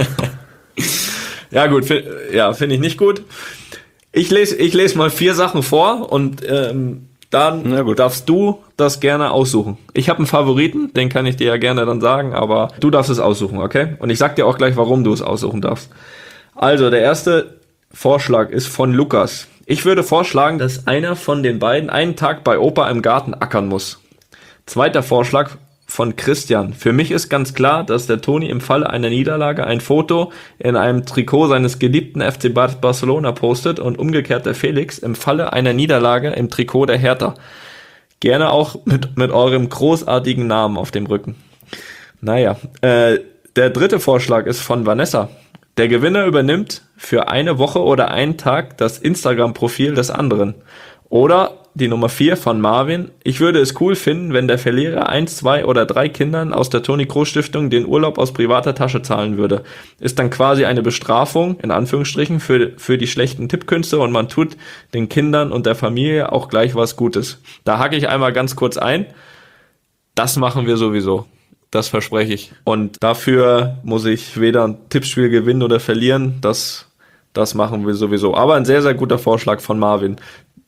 Ja gut, find, ja, finde ich nicht gut. Ich lese, ich lese mal vier Sachen vor, und ähm, dann darfst du das gerne aussuchen. Ich habe einen Favoriten, den kann ich dir ja gerne dann sagen, aber du darfst es aussuchen, okay? Und ich sag dir auch gleich, warum du es aussuchen darfst. Also, der erste Vorschlag ist von Lukas. Ich würde vorschlagen, dass einer von den beiden einen Tag bei Opa im Garten ackern muss. Zweiter Vorschlag von Christian. Für mich ist ganz klar, dass der Toni im Falle einer Niederlage ein Foto in einem Trikot seines geliebten F C Barcelona postet, und umgekehrt der Felix im Falle einer Niederlage im Trikot der Hertha. Gerne auch mit, mit eurem großartigen Namen auf dem Rücken. Naja, äh, der dritte Vorschlag ist von Vanessa. Der Gewinner übernimmt für eine Woche oder einen Tag das Instagram-Profil des anderen. Oder die Nummer vier von Marvin. Ich würde es cool finden, wenn der Verlierer eins, zwei oder drei Kindern aus der Toni Kroos Stiftung den Urlaub aus privater Tasche zahlen würde. Ist dann quasi eine Bestrafung, in Anführungsstrichen, für, für die schlechten Tippkünste, und man tut den Kindern und der Familie auch gleich was Gutes. Da hake ich einmal ganz kurz ein. Das machen wir sowieso. Das verspreche ich. Und dafür muss ich weder ein Tippspiel gewinnen oder verlieren. Das, das machen wir sowieso. Aber ein sehr, sehr guter Vorschlag von Marvin.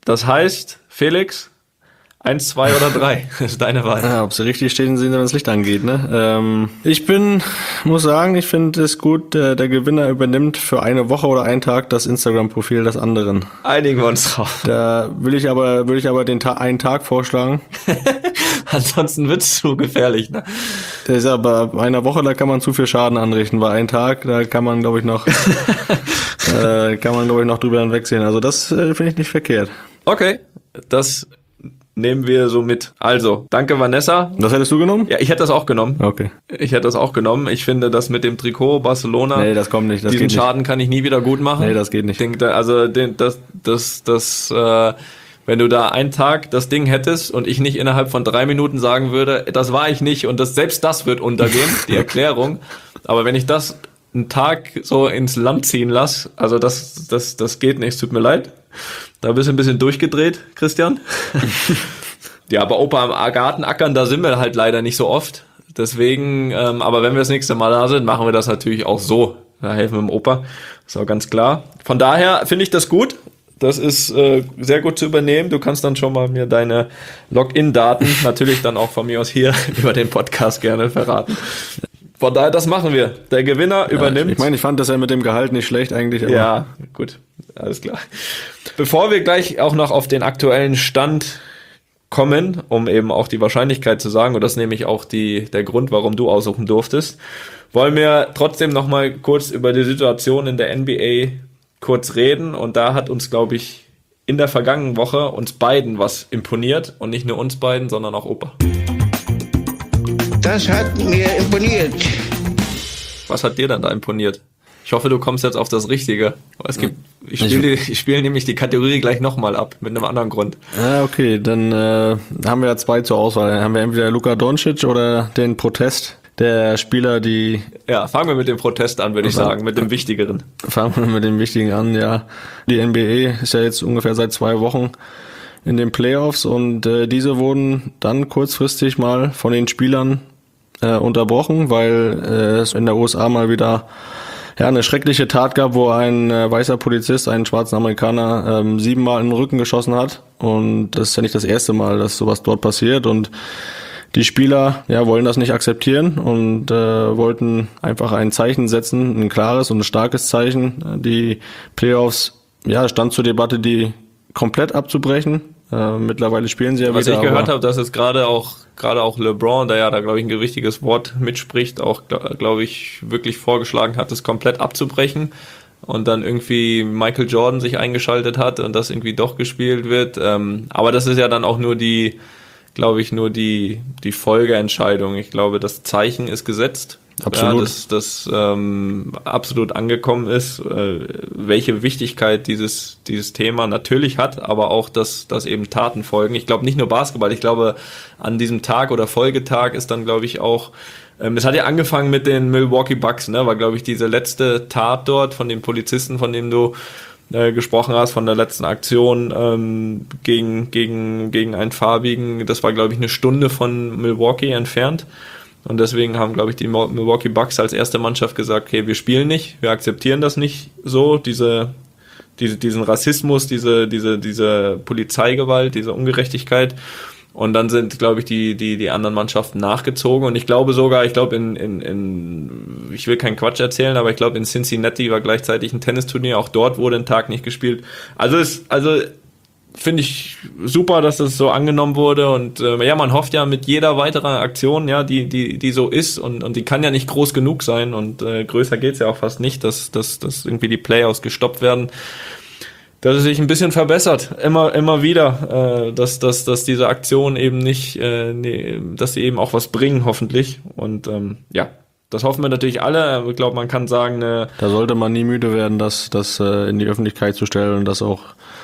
Das heißt, Felix, eins, zwei oder drei ist deine Wahl. Ja, ob sie richtig stehen, sehen sie, wenn das Licht angeht. Ne? Ähm, ich bin, muss sagen, ich finde es gut, der, der Gewinner übernimmt für eine Woche oder einen Tag das Instagram-Profil des anderen. Einigen wir uns drauf. Da will ich aber, will ich aber den Ta- einen Tag vorschlagen. Ansonsten wird's zu gefährlich, ne? Das ist aber bei einer Woche, da kann man zu viel Schaden anrichten. Bei einem Tag, da kann man, glaube ich, noch, äh, kann man, glaube ich, noch drüber hinwegsehen. Also das äh, finde ich nicht verkehrt. Okay, das nehmen wir so mit. Also, danke Vanessa. Das hättest du genommen? Ja, ich hätte das auch genommen. Okay. Ich hätte das auch genommen. Ich finde, das mit dem Trikot Barcelona, Nee, das kommt nicht. Das diesen geht nicht. Schaden kann ich nie wieder gut machen. Nee, das geht nicht. Ich denke, da- also den, das, das, das, äh, wenn du da einen Tag das Ding hättest und ich nicht innerhalb von drei Minuten sagen würde, das war ich nicht und das, selbst das wird untergehen, die Erklärung. Aber wenn ich das einen Tag so ins Land ziehen lasse, also das, das, das geht nicht, es tut mir leid. Da bist du ein bisschen durchgedreht, Christian. Ja, aber Opa am Garten ackern, da sind wir halt leider nicht so oft. Deswegen, ähm, aber wenn wir das nächste Mal da sind, machen wir das natürlich auch so. Da helfen wir dem Opa, ist auch ganz klar. Von daher finde ich das gut. Das ist äh, sehr gut zu übernehmen. Du kannst dann schon mal mir deine Login-Daten natürlich dann auch von mir aus hier über den Podcast gerne verraten. Von daher, das machen wir. Der Gewinner übernimmt. Ja, ich meine, ich fand das ja mit dem Gehalt nicht schlecht eigentlich. Aber Ja, gut, alles klar. Bevor wir gleich auch noch auf den aktuellen Stand kommen, um eben auch die Wahrscheinlichkeit zu sagen, und das ist nämlich auch die, der Grund, warum du aussuchen durftest, wollen wir trotzdem noch mal kurz über die Situation in der N B A kurz reden. Und da hat uns, glaube ich, in der vergangenen Woche uns beiden was imponiert. Und nicht nur uns beiden, sondern auch Opa. Das hat mir imponiert. Was hat dir dann da imponiert? Ich hoffe, du kommst jetzt auf das Richtige. Es gibt, ich spiele ich spiele nämlich die Kategorie gleich nochmal ab, mit einem anderen Grund. Ja, okay, dann äh, haben wir ja zwei zur Auswahl. Dann haben wir entweder Luka Doncic oder den Protest der Spieler, die... Ja, fangen wir mit dem Protest an, würde ich sagen, mit dem Wichtigeren. Fangen wir mit dem Wichtigen an, ja. Die N B A ist ja jetzt ungefähr seit zwei Wochen in den Playoffs und äh, diese wurden dann kurzfristig mal von den Spielern äh, unterbrochen, weil äh, es in der U S A mal wieder ja eine schreckliche Tat gab, wo ein äh, weißer Polizist einen schwarzen Amerikaner ähm, siebenmal in den Rücken geschossen hat. Und das ist ja nicht das erste Mal, dass sowas dort passiert. Und die Spieler ja wollen das nicht akzeptieren und äh, wollten einfach ein Zeichen setzen, ein klares und ein starkes Zeichen. Die Playoffs, ja, stand zur Debatte, die komplett abzubrechen. Äh, mittlerweile spielen sie ja Was wieder. ich gehört habe, dass es gerade auch gerade auch LeBron, der ja da, glaube ich, ein gewichtiges Wort mitspricht, auch, glaube ich, wirklich vorgeschlagen hat, es komplett abzubrechen und dann irgendwie Michael Jordan sich eingeschaltet hat und das irgendwie doch gespielt wird. Ähm, aber das ist ja dann auch nur die, glaube ich, nur die die Folgeentscheidung. Ich glaube, das Zeichen ist gesetzt. Absolut. Ja, dass das ähm, absolut angekommen ist, äh, welche Wichtigkeit dieses dieses Thema natürlich hat, aber auch, dass, dass eben Taten folgen. Ich glaube nicht nur Basketball, ich glaube an diesem Tag oder Folgetag ist dann, glaube ich, auch, ähm, es hat ja angefangen mit den Milwaukee Bucks, ne, war, glaube ich, diese letzte Tat dort von dem Polizisten, von dem du äh, gesprochen hast, von der letzten Aktion ähm, gegen, gegen, gegen einen Farbigen, das war, glaube ich, eine Stunde von Milwaukee entfernt. Und deswegen haben, glaube ich, die Milwaukee Bucks als erste Mannschaft gesagt, okay, wir spielen nicht, wir akzeptieren das nicht so, diese, diese, diesen Rassismus, diese, diese, diese Polizeigewalt, diese Ungerechtigkeit. Und dann sind, glaube ich, die, die, die anderen Mannschaften nachgezogen. Und ich glaube sogar, ich glaube in, in, in, ich will keinen Quatsch erzählen, aber ich glaube in Cincinnati war gleichzeitig ein Tennisturnier, auch dort wurde ein Tag nicht gespielt. Also es, also, finde ich super, dass das so angenommen wurde und äh, ja, man hofft ja mit jeder weiteren Aktion, ja, die die die so ist und und die kann ja nicht groß genug sein und äh, größer geht's ja auch fast nicht, dass dass dass irgendwie die Playoffs gestoppt werden, dass es sich ein bisschen verbessert, immer immer wieder, äh, dass dass dass diese Aktionen eben nicht, äh, nee, dass sie eben auch was bringen, hoffentlich und ähm, ja. Das hoffen wir natürlich alle. Ich glaube, man kann sagen, eine Da sollte man nie müde werden, das das äh, in die Öffentlichkeit zu stellen und das auch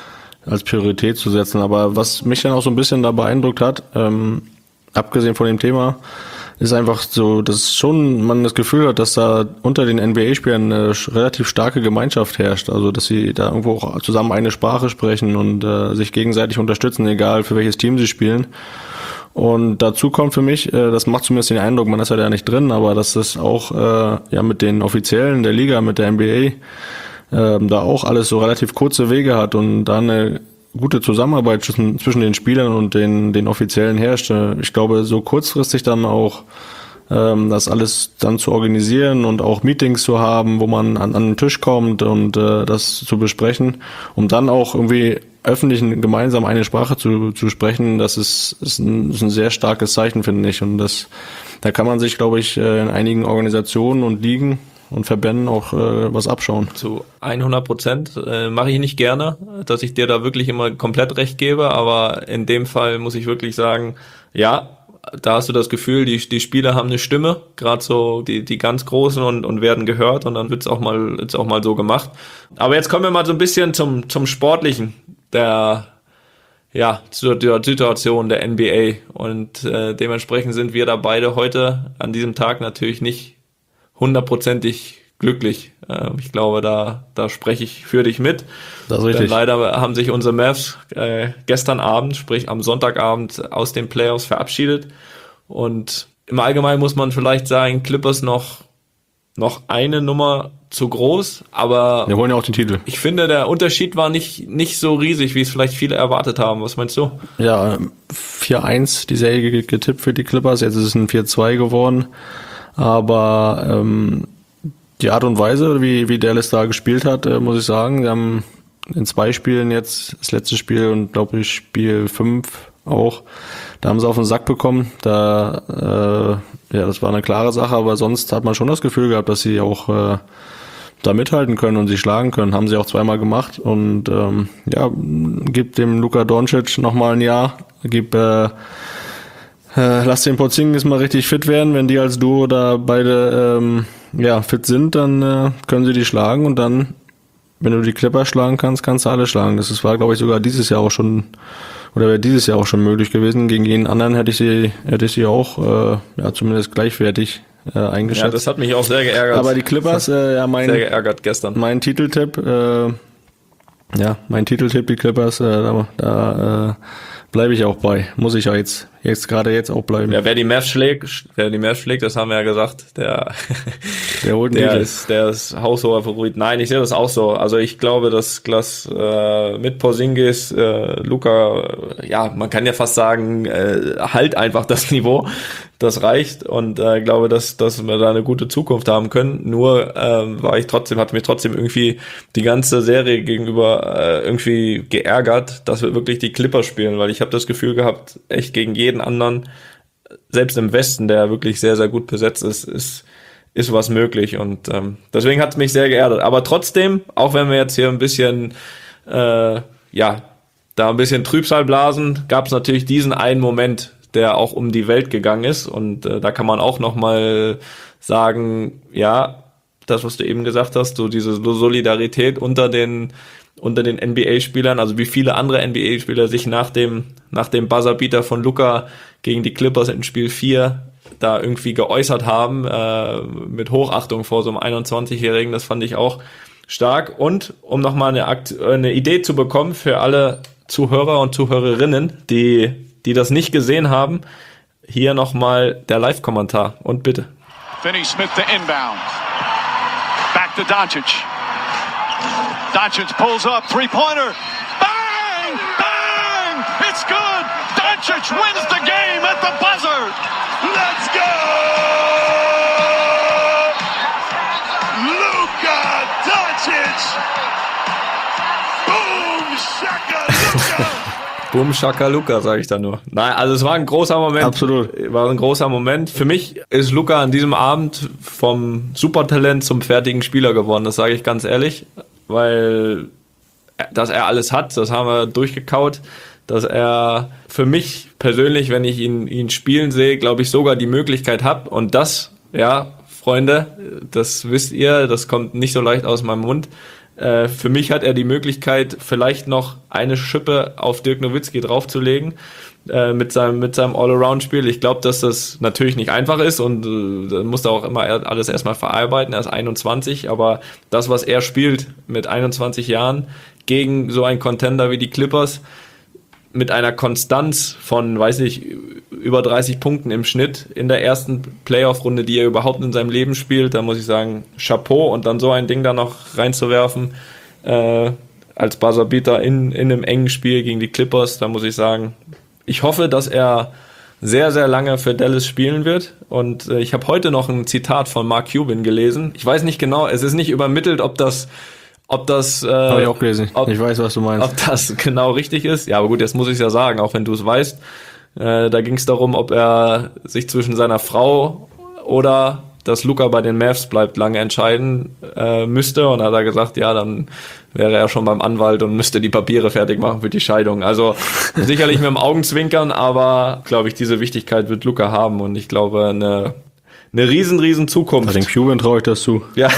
als Priorität zu setzen. Aber was mich dann auch so ein bisschen da beeindruckt hat, ähm, abgesehen von dem Thema, ist einfach so, dass schon man das Gefühl hat, dass da unter den N B A-Spielern eine relativ starke Gemeinschaft herrscht. Also dass sie da irgendwo auch zusammen eine Sprache sprechen und äh, sich gegenseitig unterstützen, egal für welches Team sie spielen. Und dazu kommt für mich, äh, das macht zumindest den Eindruck, man ist ja da nicht drin, aber dass das auch äh, ja mit den Offiziellen der Liga, mit der N B A, ähm, da auch alles so relativ kurze Wege hat und da eine gute Zusammenarbeit zwischen, zwischen den Spielern und den, den Offiziellen herrscht. Ich glaube, so kurzfristig dann auch ähm, das alles dann zu organisieren und auch Meetings zu haben, wo man an, an den Tisch kommt und äh, das zu besprechen, um dann auch irgendwie öffentlich gemeinsam eine Sprache zu, zu sprechen, das ist, ist, ein, ist ein sehr starkes Zeichen, finde ich. Und das, da kann man sich, glaube ich, in einigen Organisationen und Ligen und Verbänden auch äh, was abschauen. Zu hundert Prozent äh, mache ich nicht gerne, dass ich dir da wirklich immer komplett recht gebe, aber in dem Fall muss ich wirklich sagen, ja, da hast du das Gefühl, die die Spieler haben eine Stimme, gerade so die die ganz Großen und und werden gehört und dann wird's auch mal wird's auch mal so gemacht. Aber jetzt kommen wir mal so ein bisschen zum zum Sportlichen der ja zur der Situation der N B A und äh, dementsprechend sind wir da beide heute an diesem Tag natürlich nicht hundertprozentig glücklich. Äh, ich glaube, da da spreche ich für dich mit. Das ist richtig. Denn leider haben sich unsere Mavs äh, gestern Abend, sprich am Sonntagabend, aus den Playoffs verabschiedet. Und im Allgemeinen muss man vielleicht sagen, Clippers noch noch eine Nummer zu groß, aber wir holen ja auch den Titel. Ich finde, der Unterschied war nicht nicht so riesig, wie es vielleicht viele erwartet haben. Was meinst du? Ja, vier eins die Serie getippt für die Clippers, jetzt ist es ein vier zwei geworden. Aber ähm, die Art und Weise, wie, wie Dallas da gespielt hat, äh, muss ich sagen, sie haben in zwei Spielen jetzt, das letzte Spiel und glaube ich Spiel fünf auch, da haben sie auf den Sack bekommen. Da, äh, ja, das war eine klare Sache, aber sonst hat man schon das Gefühl gehabt, dass sie auch äh, da mithalten können und sie schlagen können. Haben sie auch zweimal gemacht und ähm, ja, gibt dem Luka Doncic nochmal ein Jahr, gib äh, Äh, lass den Porzingis mal richtig fit werden. Wenn die als Duo da beide ähm, ja fit sind, dann äh, können sie die schlagen und dann, wenn du die Clippers schlagen kannst, kannst du alle schlagen. Das ist, war, glaube ich, sogar dieses Jahr auch schon, oder wäre dieses Jahr auch schon möglich gewesen. Gegen jeden anderen hätte ich sie, hätte ich sie auch äh, ja zumindest gleichwertig äh, eingeschätzt. Ja, das hat mich auch sehr geärgert. Aber die Clippers, äh, ja mein sehr geärgert gestern. Mein Titeltipp, äh, ja mein Titeltipp, die Clippers, äh, da, da äh, bleibe ich auch bei. Muss ich ja jetzt, jetzt gerade jetzt auch bleiben. Ja, wer die Mavs schlägt, wer die Mavs schlägt, das haben wir ja gesagt, der, der, holt der ist, der ist haushoher Favorit. Nein, ich sehe das auch so. Also ich glaube, dass Glas äh, mit Porzingis, äh, Luka, ja, man kann ja fast sagen, äh, halt einfach das Niveau. Das reicht und äh, glaube, dass dass wir da eine gute Zukunft haben können. Nur ähm, war ich trotzdem, hat mich trotzdem irgendwie die ganze Serie gegenüber äh, irgendwie geärgert, dass wir wirklich die Clippers spielen, weil ich habe das Gefühl gehabt, echt gegen jeden anderen, selbst im Westen, der wirklich sehr, sehr gut besetzt ist, ist ist was möglich und ähm, deswegen hat es mich sehr geärgert. Aber trotzdem, auch wenn wir jetzt hier ein bisschen äh, ja, da ein bisschen Trübsal blasen, gab es natürlich diesen einen Moment, der auch um die Welt gegangen ist und äh, da kann man auch nochmal sagen, ja, das, was du eben gesagt hast, so diese Solidarität unter den unter den N B A-Spielern, also wie viele andere N B A-Spieler sich nach dem nach dem Buzzerbeater von Luka gegen die Clippers in Spiel vier da irgendwie geäußert haben, äh, mit Hochachtung vor so einem einundzwanzigjährigen, das fand ich auch stark. Und um nochmal eine, Akt- eine Idee zu bekommen für alle Zuhörer und Zuhörerinnen, die die das nicht gesehen haben, hier nochmal der Live-Kommentar. Und bitte. Finney-Smith to inbound. Back to Doncic. Doncic pulls up, three-pointer. Bang! Bang! It's good! Doncic wins the game at the buzzer! Let's go! Luka Doncic! Boom! Shaka Luka! Boom, Shakaluka, sage ich da nur. Nein, also es war ein großer Moment. Absolut. War ein großer Moment. Für mich ist Luka an diesem Abend vom Supertalent zum fertigen Spieler geworden, das sage ich ganz ehrlich, weil dass er alles hat, das haben wir durchgekaut, dass er für mich persönlich, wenn ich ihn, ihn spielen sehe, glaube ich sogar die Möglichkeit habe und das, ja, Freunde, das wisst ihr, das kommt nicht so leicht aus meinem Mund. Äh, für mich hat er die Möglichkeit, vielleicht noch eine Schippe auf Dirk Nowitzki draufzulegen äh, mit seinem mit seinem All-Around-Spiel. Ich glaube, dass das natürlich nicht einfach ist und äh, da muss er auch immer alles erstmal verarbeiten. Er ist einundzwanzig, aber das, was er spielt mit einundzwanzig Jahren gegen so einen Contender wie die Clippers, mit einer Konstanz von, weiß nicht, über dreißig Punkten im Schnitt in der ersten Playoff-Runde, die er überhaupt in seinem Leben spielt, da muss ich sagen, Chapeau und dann so ein Ding da noch reinzuwerfen, äh, als Buzzerbeater in, in einem engen Spiel gegen die Clippers, da muss ich sagen, ich hoffe, dass er sehr, sehr lange für Dallas spielen wird. Und äh, ich habe heute noch ein Zitat von Mark Cuban gelesen. Ich weiß nicht genau, es ist nicht übermittelt, ob das ob das äh, habe ich auch gelesen. Ob, ich weiß, was du meinst. Ob das genau richtig ist. Ja, aber gut, jetzt muss ich es ja sagen, auch wenn du es weißt. Äh, da ging es darum, ob er sich zwischen seiner Frau oder dass Luka bei den Mavs bleibt, lange entscheiden äh, müsste. Und da hat er gesagt, ja, dann wäre er schon beim Anwalt und müsste die Papiere fertig machen für die Scheidung. Also sicherlich mit dem Augenzwinkern, aber glaube ich, diese Wichtigkeit wird Luka haben. Und ich glaube, eine, eine riesen, riesen Zukunft. Bei den Cuban traue ich das zu. Ja,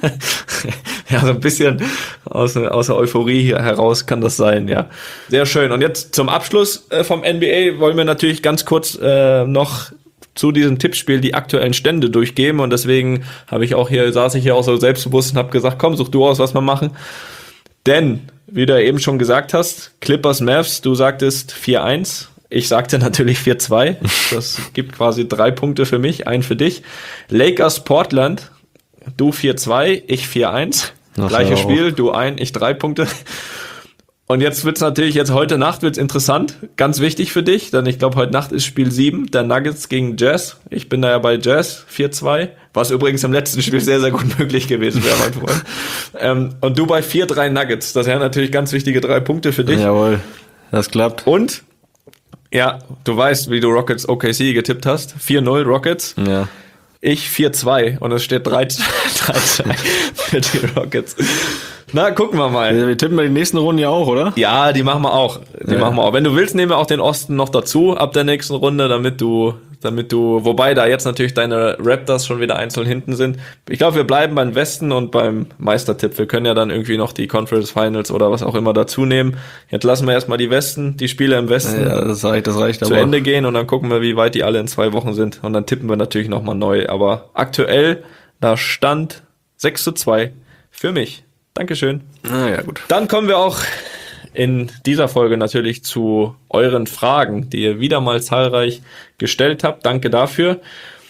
ja, so ein bisschen aus, aus der Euphorie hier heraus kann das sein, ja. Sehr schön. Und jetzt zum Abschluss äh, vom N B A wollen wir natürlich ganz kurz äh, noch zu diesem Tippspiel die aktuellen Stände durchgeben und deswegen habe ich auch hier, saß ich hier auch so selbstbewusst und habe gesagt, komm, such du aus, was wir machen. Denn, wie du eben schon gesagt hast, Clippers Mavs, du sagtest vier eins, ich sagte natürlich vier zwei, das gibt quasi drei Punkte für mich, einen für dich. Lakers Portland, du vier zwei, ich vier eins, gleiches Spiel, du ein, ich drei Punkte. Und jetzt wird's natürlich, jetzt heute Nacht wird's interessant, ganz wichtig für dich, denn ich glaube, heute Nacht ist Spiel sieben, der Nuggets gegen Jazz. Ich bin da ja bei Jazz, vier zwei, was übrigens im letzten Spiel sehr, sehr gut möglich gewesen wäre, mein Freund. ähm, und du bei vier drei Nuggets, das wären natürlich ganz wichtige drei Punkte für dich. Jawohl, das klappt. Und, ja, du weißt, wie du Rockets O K C getippt hast, vier null Rockets. Ja. Ich vier zwei und es steht drei zwei für die Rockets. Na, gucken wir mal. Wir tippen wir die nächsten Runden ja auch, oder? Ja, die machen wir auch. Die ja. machen wir auch. Wenn du willst, nehmen wir auch den Osten noch dazu ab der nächsten Runde, damit du, damit du, wobei da jetzt natürlich deine Raptors schon wieder einzeln hinten sind. Ich glaube, wir bleiben beim Westen und beim Meistertipp. Wir können ja dann irgendwie noch die Conference Finals oder was auch immer dazu nehmen. Jetzt lassen wir erstmal die Westen, die Spiele im Westen ja, das reicht, das reicht zu aber. Ende gehen und dann gucken wir, wie weit die alle in zwei Wochen sind. Und dann tippen wir natürlich nochmal neu. Aber aktuell, da stand sechs zu zwei für mich. Dankeschön. Na ja, gut. Dann kommen wir auch in dieser Folge natürlich zu euren Fragen, die ihr wieder mal zahlreich gestellt habt. Danke dafür.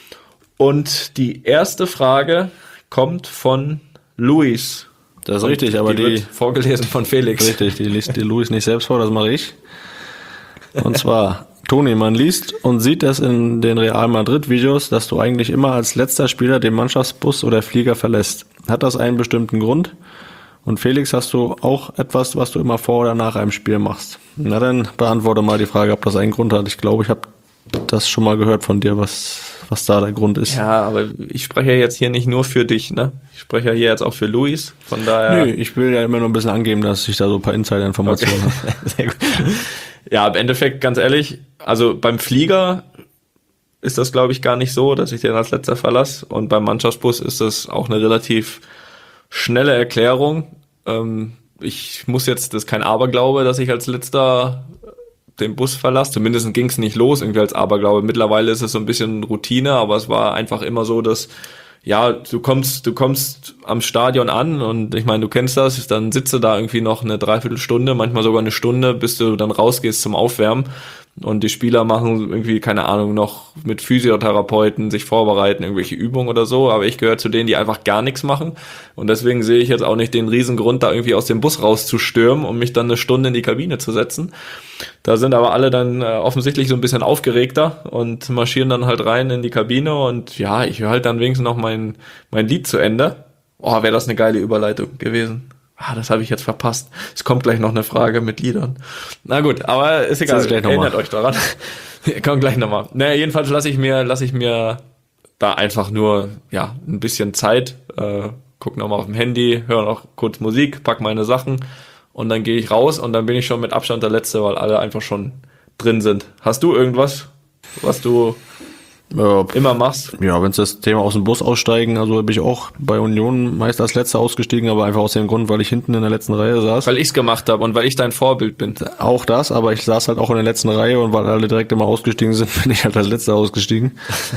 Und die erste Frage kommt von Luis. Das ist richtig, aber die, die wird vorgelesen von Felix. Richtig, die liest die Luis nicht selbst vor, das mache ich. Und zwar, Toni, man liest und sieht es in den Real Madrid-Videos, dass du eigentlich immer als letzter Spieler den Mannschaftsbus oder Flieger verlässt. Hat das einen bestimmten Grund? Und Felix, hast du auch etwas, was du immer vor oder nach einem Spiel machst? Na dann beantworte mal die Frage, ob das einen Grund hat. Ich glaube, ich habe das schon mal gehört von dir, was was da der Grund ist. Ja, aber ich spreche ja jetzt hier nicht nur für dich, ne? Ich spreche ja hier jetzt auch für Luis, von daher... Nö, ich will ja immer nur ein bisschen angeben, dass ich da so ein paar Insider-Informationen okay. habe. Sehr gut. Ja, im Endeffekt, ganz ehrlich, also beim Flieger ist das, glaube ich, gar nicht so, dass ich den als letzter verlasse. Und beim Mannschaftsbus ist das auch eine relativ schnelle Erklärung. Ähm, ich muss jetzt, das ist kein Aberglaube, dass ich als letzter den Bus verlasse. Zumindest ging es nicht los, irgendwie als Aberglaube. Mittlerweile ist es so ein bisschen Routine, aber es war einfach immer so, dass ja, du kommst, du kommst am Stadion an und ich meine, du kennst das, dann sitzt du da irgendwie noch eine Dreiviertelstunde, manchmal sogar eine Stunde, bis du dann rausgehst zum Aufwärmen. Und die Spieler machen irgendwie, keine Ahnung, noch mit Physiotherapeuten sich vorbereiten, irgendwelche Übungen oder so. Aber ich gehöre zu denen, die einfach gar nichts machen. Und deswegen sehe ich jetzt auch nicht den riesen Grund, da irgendwie aus dem Bus rauszustürmen, um mich dann eine Stunde in die Kabine zu setzen. Da sind aber alle dann äh, offensichtlich so ein bisschen aufgeregter und marschieren dann halt rein in die Kabine. Und ja, ich höre halt dann wenigstens noch mein, mein Lied zu Ende. Oh, wäre das eine geile Überleitung gewesen. Ah, das habe ich jetzt verpasst. Es kommt gleich noch eine Frage mit Liedern. Na gut, aber ist egal. Erinnert euch daran. Kommt gleich nochmal. Naja, jedenfalls lasse ich mir, lasse ich mir da einfach nur, ja, ein bisschen Zeit. Äh, guck nochmal auf dem Handy, höre noch kurz Musik, pack meine Sachen und dann gehe ich raus und dann bin ich schon mit Abstand der Letzte, weil alle einfach schon drin sind. Hast du irgendwas, was du Ja, immer machst? Ja, wenn es das Thema aus dem Bus aussteigen, also bin ich auch bei Union meist als Letzter ausgestiegen, aber einfach aus dem Grund, weil ich hinten in der letzten Reihe saß. Weil ich's gemacht habe und weil ich dein Vorbild bin. Auch das, aber ich saß halt auch in der letzten Reihe und weil alle direkt immer ausgestiegen sind, bin ich halt als Letzter ausgestiegen.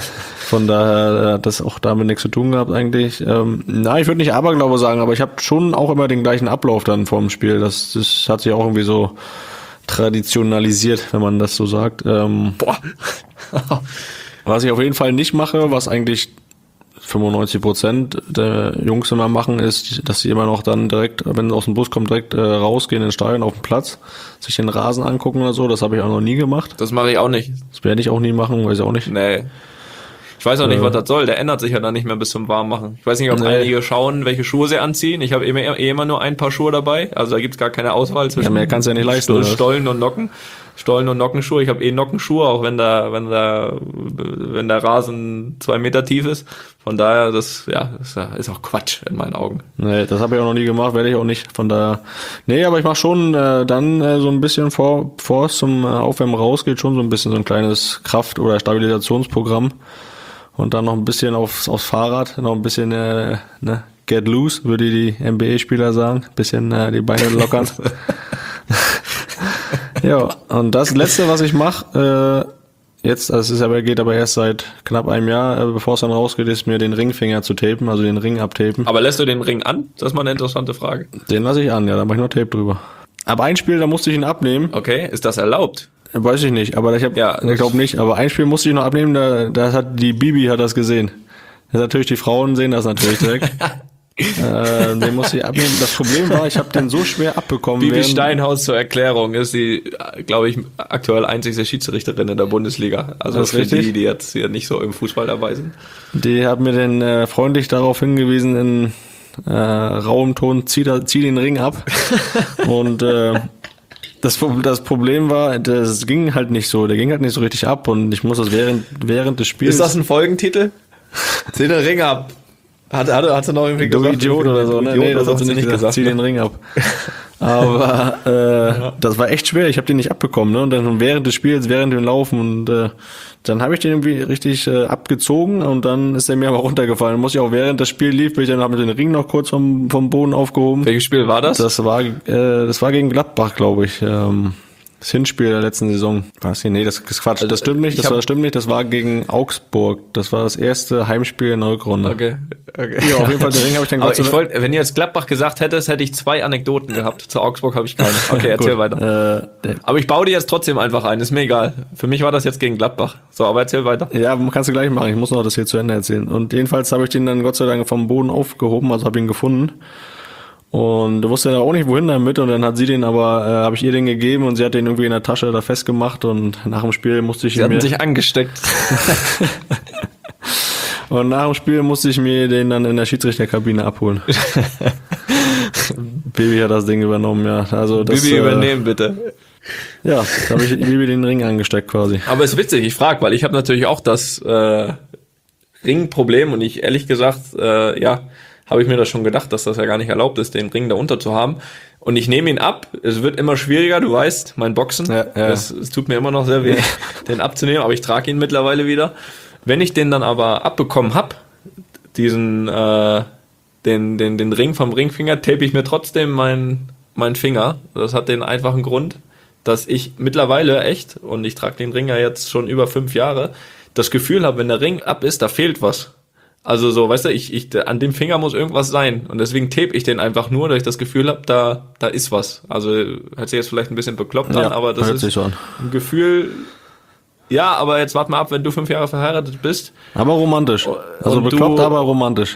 Von daher hat das auch damit nichts zu tun gehabt eigentlich. Ähm, na, ich würde nicht Aberglaube sagen, aber ich habe schon auch immer den gleichen Ablauf dann vorm Spiel. Das, das hat sich auch irgendwie so traditionalisiert, wenn man das so sagt. Ähm, Boah. Was ich auf jeden Fall nicht mache, was eigentlich fünfundneunzig Prozent der Jungs immer machen, ist, dass sie immer noch dann direkt, wenn sie aus dem Bus kommen, direkt äh, rausgehen in den Stadion auf den Platz, sich den Rasen angucken oder so. Das habe ich auch noch nie gemacht. Das mache ich auch nicht. Das werde ich auch nie machen, weiß ich auch nicht. Nee. Ich weiß auch nicht, äh, was das soll. Der ändert sich ja dann nicht mehr bis zum Warmmachen. Ich weiß nicht, ob nee. einige schauen, welche Schuhe sie anziehen. Ich habe immer, eh immer nur ein Paar Schuhe dabei. Also da gibt's gar keine Auswahl zwischen ja, mehr kannst du ja nicht leisten, Stollen, oder? Stollen und Nocken. Stollen und Nockenschuhe. Ich habe eh Nockenschuhe, auch wenn der, wenn der, wenn der Rasen zwei Meter tief ist. Von daher, das, ja, das ist auch Quatsch in meinen Augen. Nee, das habe ich auch noch nie gemacht, werde ich auch nicht. Von daher, nee, aber ich mache schon äh, dann äh, so ein bisschen vor, bevor es zum äh, Aufwärmen rausgeht, schon so ein bisschen so ein kleines Kraft- oder Stabilisationsprogramm. Und dann noch ein bisschen aufs, aufs Fahrrad, noch ein bisschen äh, ne, get loose, würde die N B A-Spieler sagen. Ein bisschen äh, die Beine lockern. Ja, und das Letzte, was ich mache, äh, jetzt, also es ist aber, geht aber erst seit knapp einem Jahr, äh, bevor es dann rausgeht, ist mir den Ringfinger zu tapen, also den Ring abtapen. Aber lässt du den Ring an? Das ist mal eine interessante Frage. Den lasse ich an, ja, da mache ich nur Tape drüber. Aber ein Spiel, da musste ich ihn abnehmen. Okay, ist das erlaubt? Weiß ich nicht, aber ich habe, Ja, ich glaube nicht, aber ein Spiel musste ich noch abnehmen, da, da hat die Bibi hat das gesehen. Das natürlich, die Frauen sehen das natürlich direkt. äh, den musste ich abnehmen. Das Problem war, ich habe den so schwer abbekommen. Bibi während- Steinhaus zur Erklärung ist die, glaube ich, aktuell einzige Schiedsrichterin in der Bundesliga. Also Das ist für richtig. die, die jetzt hier nicht so im Fußball dabei sind. Die hat mir dann äh, freundlich darauf hingewiesen in äh, rauem Ton, zieh, da, zieh den Ring ab. Und äh, das, das Problem war, das ging halt nicht so, der ging halt nicht so richtig ab und ich muss das während, während des Spiels... Ist das ein Folgentitel? Zieh den Ring ab. Hat, hat, hat sie noch irgendwie Du gesagt? Idiot oder so, ne? Idiot, Nee, das oder hat sie so, nicht gesagt. Zieh ne? den Ring ab. Aber äh, das war echt schwer. Ich habe den nicht abbekommen, ne? Und dann während des Spiels, während dem Laufen und äh, dann habe ich den irgendwie richtig äh, abgezogen und dann ist er mir aber runtergefallen. Muss ich auch während das Spiel lief, bin ich dann habe ich den Ring noch kurz vom vom Boden aufgehoben. Welches Spiel war das? Das war äh, das war gegen Gladbach, glaube ich. Ähm, das Hinspiel der letzten Saison. Was? Nee, das ist Quatsch. Das stimmt nicht. Ich Das hab- war, das stimmt nicht. Das war gegen Augsburg. Das war das erste Heimspiel in der Rückrunde. Okay, okay. Ja, auf jeden Fall, den Ring habe ich dann Aber Gott sei ich Dank- wollte, wenn du jetzt Gladbach gesagt hättest, hätte ich zwei Anekdoten gehabt. Zu Augsburg habe ich keine. Okay, erzähl Gut, weiter. Äh, der- Aber ich baue dir jetzt trotzdem einfach ein, ist mir egal. Für mich war das jetzt gegen Gladbach. So, aber erzähl weiter. Ja, kannst du gleich machen. Ich muss noch das hier zu Ende erzählen. Und jedenfalls habe ich den dann Gott sei Dank vom Boden aufgehoben, also habe ihn gefunden. Und wusste ja auch nicht, wohin damit. Und dann hat sie den aber, äh, habe ich ihr den gegeben und sie hat den irgendwie in der Tasche da festgemacht. Und nach dem Spiel musste ich Sie ihn hatten mir sich angesteckt. und nach dem Spiel musste ich mir den dann in der Schiedsrichterkabine abholen. Baby hat das Ding übernommen, ja. Also das, Bibi äh, übernehmen, bitte. Ja, da habe ich Baby den Ring angesteckt quasi. Aber ist witzig, ich frage, weil ich habe natürlich auch das äh, Ringproblem und ich ehrlich gesagt, äh, ja, habe ich mir das schon gedacht, dass das ja gar nicht erlaubt ist, den Ring da unter zu haben. Und ich nehme ihn ab, es wird immer schwieriger, du weißt, mein Boxen, Ja, ja. Es, es tut mir immer noch sehr weh, den abzunehmen, aber ich trage ihn mittlerweile wieder. Wenn ich den dann aber abbekommen hab, diesen, äh, den, den, den Ring vom Ringfinger, tape ich mir trotzdem meinen mein Finger. Das hat den einfachen Grund, dass ich mittlerweile echt, und ich trage den Ring ja jetzt schon über fünf Jahre, das Gefühl habe, wenn der Ring ab ist, da fehlt was. Also so, weißt du, ich, ich, an dem Finger muss irgendwas sein. Und deswegen tape ich den einfach nur, dass ich das Gefühl habe, da, da ist was. Also hört sich jetzt vielleicht ein bisschen bekloppt an, Ja, aber das hört ist sich so an. ein Gefühl. Ja, aber jetzt warte mal ab, wenn du fünf Jahre verheiratet bist. Aber romantisch. Also Und bekloppt, du- aber romantisch.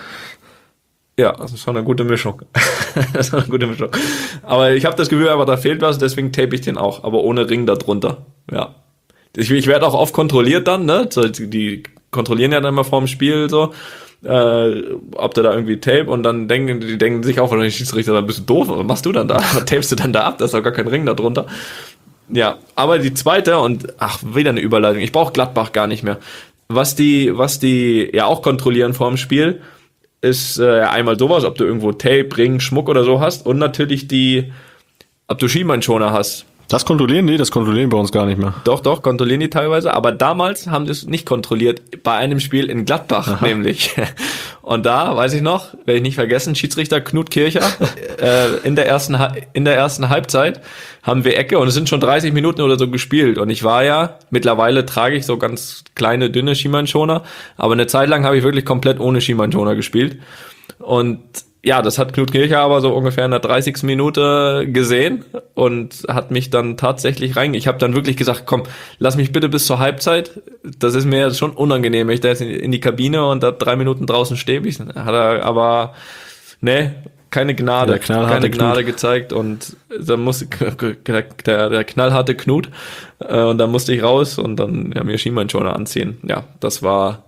Ja, das ist schon eine gute Mischung. Das ist eine gute Mischung. Aber ich habe das Gefühl, aber da fehlt was, deswegen tape ich den auch, aber ohne Ring darunter. Ja. Ich, ich werde auch oft kontrolliert dann, ne? So, die, die kontrollieren ja dann mal vorm Spiel so, äh, ob der da irgendwie tape und dann denken die denken sich auch, wahrscheinlich Schiedsrichter, dann bist du doof, was machst du dann da? Was tapest du dann da ab? Da ist doch gar kein Ring da drunter. Ja, aber die zweite und ach, wieder eine Überleitung. Ich brauche Gladbach gar nicht mehr. Was die, was die ja auch kontrollieren vor dem Spiel, ist äh, einmal sowas, ob du irgendwo Tape, Ring, Schmuck oder so hast und natürlich die, ob du Schienbeinschoner hast. Das kontrollieren die, das kontrollieren bei uns gar nicht mehr. Doch, doch, kontrollieren die teilweise, aber damals haben die es nicht kontrolliert, bei einem Spiel in Gladbach Aha. nämlich. Und da, weiß ich noch, werde ich nicht vergessen, Schiedsrichter Knut Kircher, äh, in der ersten Ha- in der ersten Halbzeit haben wir Ecke und es sind schon dreißig Minuten oder so gespielt und ich war ja, mittlerweile trage ich so ganz kleine, dünne Schienbeinschoner, aber eine Zeit lang habe ich wirklich komplett ohne Schienbeinschoner gespielt und ja, das hat Knut Kircher aber so ungefähr in der dreißigsten Minute gesehen und hat mich dann tatsächlich rein. Ich habe dann wirklich gesagt, komm, lass mich bitte bis zur Halbzeit. Das ist mir jetzt schon unangenehm, wenn ich da jetzt in die Kabine und da drei Minuten draußen stehe. Hat er aber, ne, keine Gnade, keine Gnade Knut. gezeigt und dann musste der, der, der knallharte Knut äh, und dann musste ich raus und dann ja, mir Schienbeinschoner anziehen. Ja, das war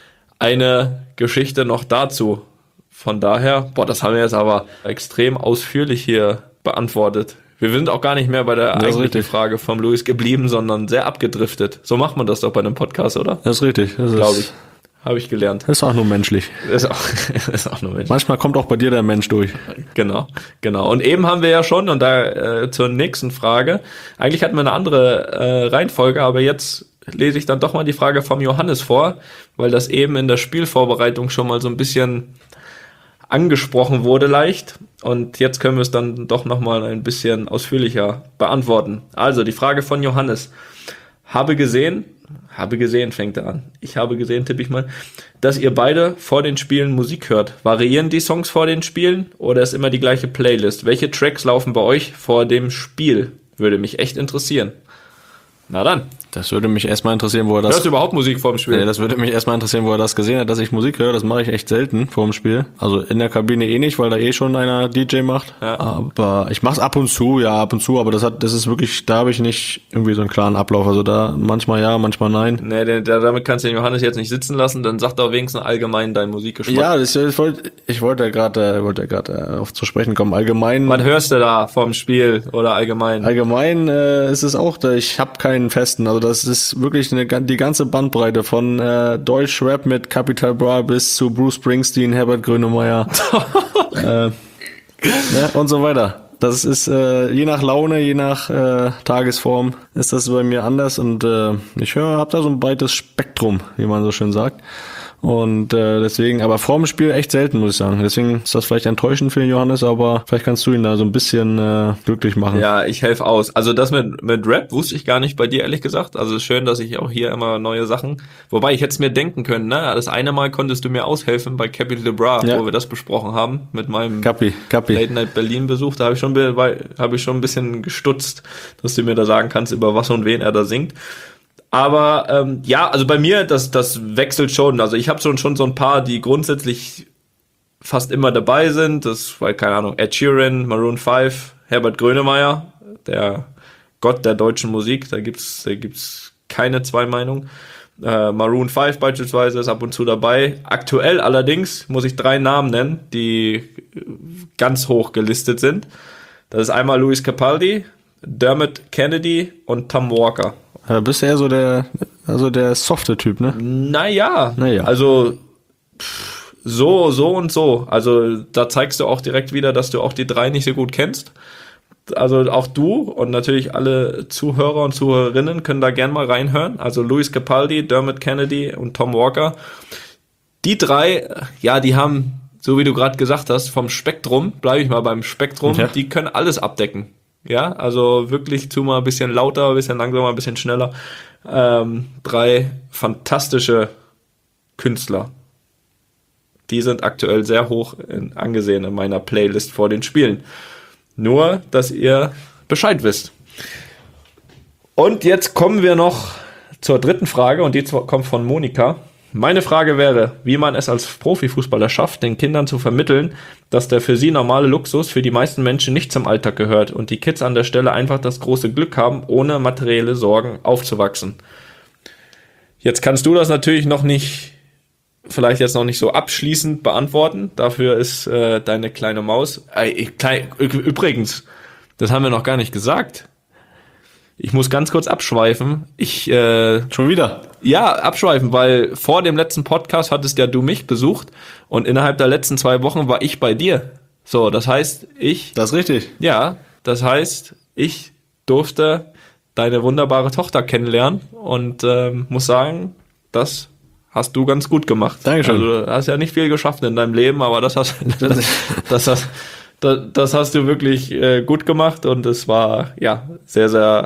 eine Geschichte noch dazu. Von daher, boah, das haben wir jetzt aber extrem ausführlich hier beantwortet. Wir sind auch gar nicht mehr bei der eigentlichen Frage vom Luis geblieben, sondern sehr abgedriftet. So macht man das doch bei einem Podcast, oder? Das ist richtig. Das glaube ich. Habe ich gelernt. Das ist auch nur menschlich. Das ist auch, das ist auch nur menschlich. Manchmal kommt auch bei dir der Mensch durch. Genau, genau. Und eben haben wir ja schon, und da äh, zur nächsten Frage, eigentlich hatten wir eine andere äh, Reihenfolge, aber jetzt lese ich dann doch mal die Frage vom Johannes vor, weil das eben in der Spielvorbereitung schon mal so ein bisschen angesprochen wurde leicht. Und jetzt können wir es dann doch nochmal ein bisschen ausführlicher beantworten. Also die Frage von Johannes. Habe gesehen, habe gesehen, fängt er an. Ich habe gesehen, tippe ich mal, dass ihr beide vor den Spielen Musik hört. Variieren die Songs vor den Spielen oder ist immer die gleiche Playlist? Welche Tracks laufen bei euch vor dem Spiel? Würde mich echt interessieren. Na dann. Das würde mich erstmal interessieren, wo er das... Hörst du überhaupt Musik vor dem Spiel? Nee, das würde mich erstmal interessieren, wo er das gesehen hat, dass ich Musik höre. Das mache ich echt selten vor dem Spiel. Also in der Kabine eh nicht, weil da eh schon einer D J macht. Ja. Aber ich mache es ab und zu, ja, ab und zu. Aber das hat, das ist wirklich, da habe ich nicht irgendwie so einen klaren Ablauf. Also da manchmal ja, manchmal nein. Nee, der, der, damit kannst du den Johannes jetzt nicht sitzen lassen. Dann sagt er wenigstens allgemein deinen Musikgeschmack. Ja, das, ich wollte ich wollte ja gerade wollte ja gerade auf zu sprechen kommen. Allgemein... Was hörst du da vorm Spiel oder allgemein? Allgemein äh, ist es auch, da ich habe keinen festen. Also das ist wirklich eine, die ganze Bandbreite von äh, Deutsch-Rap mit Capital Bra bis zu Bruce Springsteen, Herbert Grönemeyer äh, ne, und so weiter. Das ist äh, je nach Laune, je nach äh, Tagesform ist das bei mir anders und äh, ich höre, habe da so ein breites Spektrum, wie man so schön sagt. Und äh, deswegen, aber vor dem Spiel echt selten, muss ich sagen. Deswegen ist das vielleicht enttäuschend für den Johannes, aber vielleicht kannst du ihn da so ein bisschen äh, glücklich machen. Ja, ich helfe aus. Also das mit mit Rap wusste ich gar nicht bei dir, ehrlich gesagt. Also ist schön, dass ich auch hier immer neue Sachen... Wobei, ich hätte es mir denken können, ne? Das eine Mal konntest du mir aushelfen bei Capital Bra, ja, wo wir das besprochen haben, mit meinem Kapi, Kapi. Late Night Berlin Besuch. Da habe ich schon habe ich schon ein bisschen gestutzt, dass du mir da sagen kannst, über was und wen er da singt. Aber ähm, ja, also bei mir, das das wechselt schon. Also ich habe schon schon so ein paar, die grundsätzlich fast immer dabei sind. Das war, keine Ahnung, Ed Sheeran, Maroon fünf, Herbert Grönemeyer, der Gott der deutschen Musik. Da gibt's da gibt's keine zwei Meinungen. Äh, Maroon fünf beispielsweise ist ab und zu dabei. Aktuell allerdings muss ich drei Namen nennen, die ganz hoch gelistet sind. Das ist einmal Lewis Capaldi, Dermot Kennedy und Tom Walker. Ja, bist du eher so der, also der softe Typ, ne? Naja, naja. also pff, so, so und so. Also da zeigst du auch direkt wieder, dass du auch die drei nicht so gut kennst. Also auch du und natürlich alle Zuhörer und Zuhörerinnen können da gerne mal reinhören. Also Lewis Capaldi, Dermot Kennedy und Tom Walker. Die drei, ja, die haben, so wie du gerade gesagt hast, vom Spektrum, bleibe ich mal beim Spektrum, ja, die können alles abdecken. Ja, also wirklich zu mal ein bisschen lauter, ein bisschen langsamer, ein bisschen schneller. Ähm, drei fantastische Künstler. Die sind aktuell sehr hoch in, angesehen in meiner Playlist vor den Spielen. Nur, dass ihr Bescheid wisst. Und jetzt kommen wir noch zur dritten Frage und die kommt von Monika. Meine Frage wäre, wie man es als Profifußballer schafft, den Kindern zu vermitteln, dass der für sie normale Luxus für die meisten Menschen nicht zum Alltag gehört und die Kids an der Stelle einfach das große Glück haben, ohne materielle Sorgen aufzuwachsen. Jetzt kannst du das natürlich noch nicht, vielleicht jetzt noch nicht so abschließend beantworten. Dafür ist äh, deine kleine Maus. Äh, klein, übrigens, das haben wir noch gar nicht gesagt. Ich muss ganz kurz abschweifen. Ich äh, Schon wieder? Ja, abschweifen, weil vor dem letzten Podcast hattest ja du mich besucht und innerhalb der letzten zwei Wochen war ich bei dir. So, das heißt, ich... Das ist richtig. Ja, das heißt, ich durfte deine wunderbare Tochter kennenlernen und ähm, muss sagen, das hast du ganz gut gemacht. Dankeschön. Also, du hast ja nicht viel geschafft in deinem Leben, aber das hast das, das hast das, das hast du wirklich äh, gut gemacht und es war ja sehr, sehr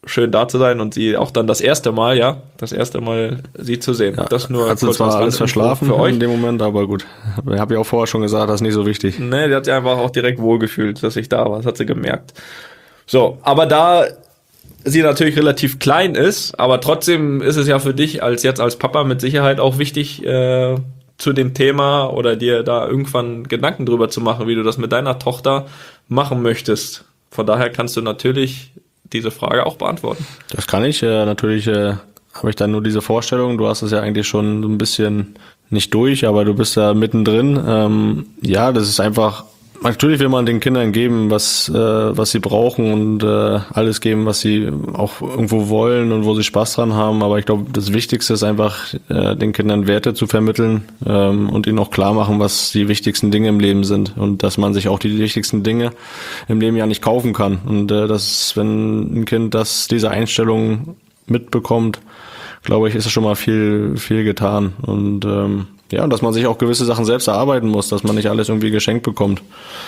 schön da zu sein und sie auch dann das erste Mal, ja, das erste Mal sie zu sehen. Ja, das nur hat sie kurz zwar was alles verschlafen für euch in dem Moment, aber gut. Ich habe ja auch vorher schon gesagt, das ist nicht so wichtig. Nee, die hat sich einfach auch direkt wohlgefühlt, dass ich da war. Das hat sie gemerkt. So, aber da sie natürlich relativ klein ist, aber trotzdem ist es ja für dich als jetzt als Papa mit Sicherheit auch wichtig, äh, zu dem Thema oder dir da irgendwann Gedanken drüber zu machen, wie du das mit deiner Tochter machen möchtest. Von daher kannst du natürlich diese Frage auch beantworten. Das kann ich. Äh, natürlich äh, habe ich dann nur diese Vorstellung. Du hast es ja eigentlich schon so ein bisschen nicht durch, aber du bist da mittendrin. Ähm, ja, das ist einfach, natürlich will man den Kindern geben, was äh, was sie brauchen und äh, alles geben, was sie auch irgendwo wollen und wo sie Spaß dran haben. Aber ich glaube, das Wichtigste ist einfach, äh, den Kindern Werte zu vermitteln ähm, und ihnen auch klar machen, was die wichtigsten Dinge im Leben sind und dass man sich auch die wichtigsten Dinge im Leben ja nicht kaufen kann. Und äh, dass, wenn ein Kind das diese Einstellung mitbekommt, glaube ich, ist es schon mal viel viel getan. Und ähm, ja, dass man sich auch gewisse Sachen selbst erarbeiten muss, dass man nicht alles irgendwie geschenkt bekommt.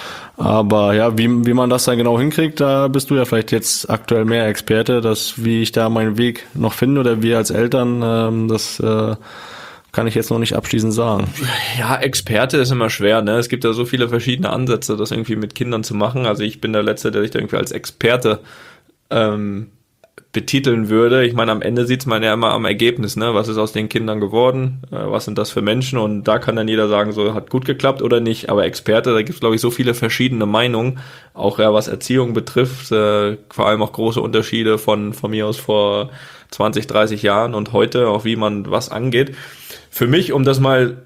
Aber ja, wie wie man das dann genau hinkriegt, da bist du ja vielleicht jetzt aktuell mehr Experte, dass wie ich da meinen Weg noch finde oder wir als Eltern, ähm, das äh, kann ich jetzt noch nicht abschließend sagen. Ja, Experte ist immer schwer, ne? Es gibt ja so viele verschiedene Ansätze, das irgendwie mit Kindern zu machen. Also ich bin der Letzte, der sich da irgendwie als Experte ähm, betiteln würde. Ich meine, am Ende sieht man ja immer am Ergebnis, ne? Was ist aus den Kindern geworden? Äh, was sind das für Menschen? Und da kann dann jeder sagen, so hat gut geklappt oder nicht. Aber Experte, da gibt es, glaube ich, so viele verschiedene Meinungen, auch ja, was Erziehung betrifft, äh, vor allem auch große Unterschiede von von mir aus vor zwanzig, dreißig Jahren und heute, auch wie man was angeht. Für mich, um das mal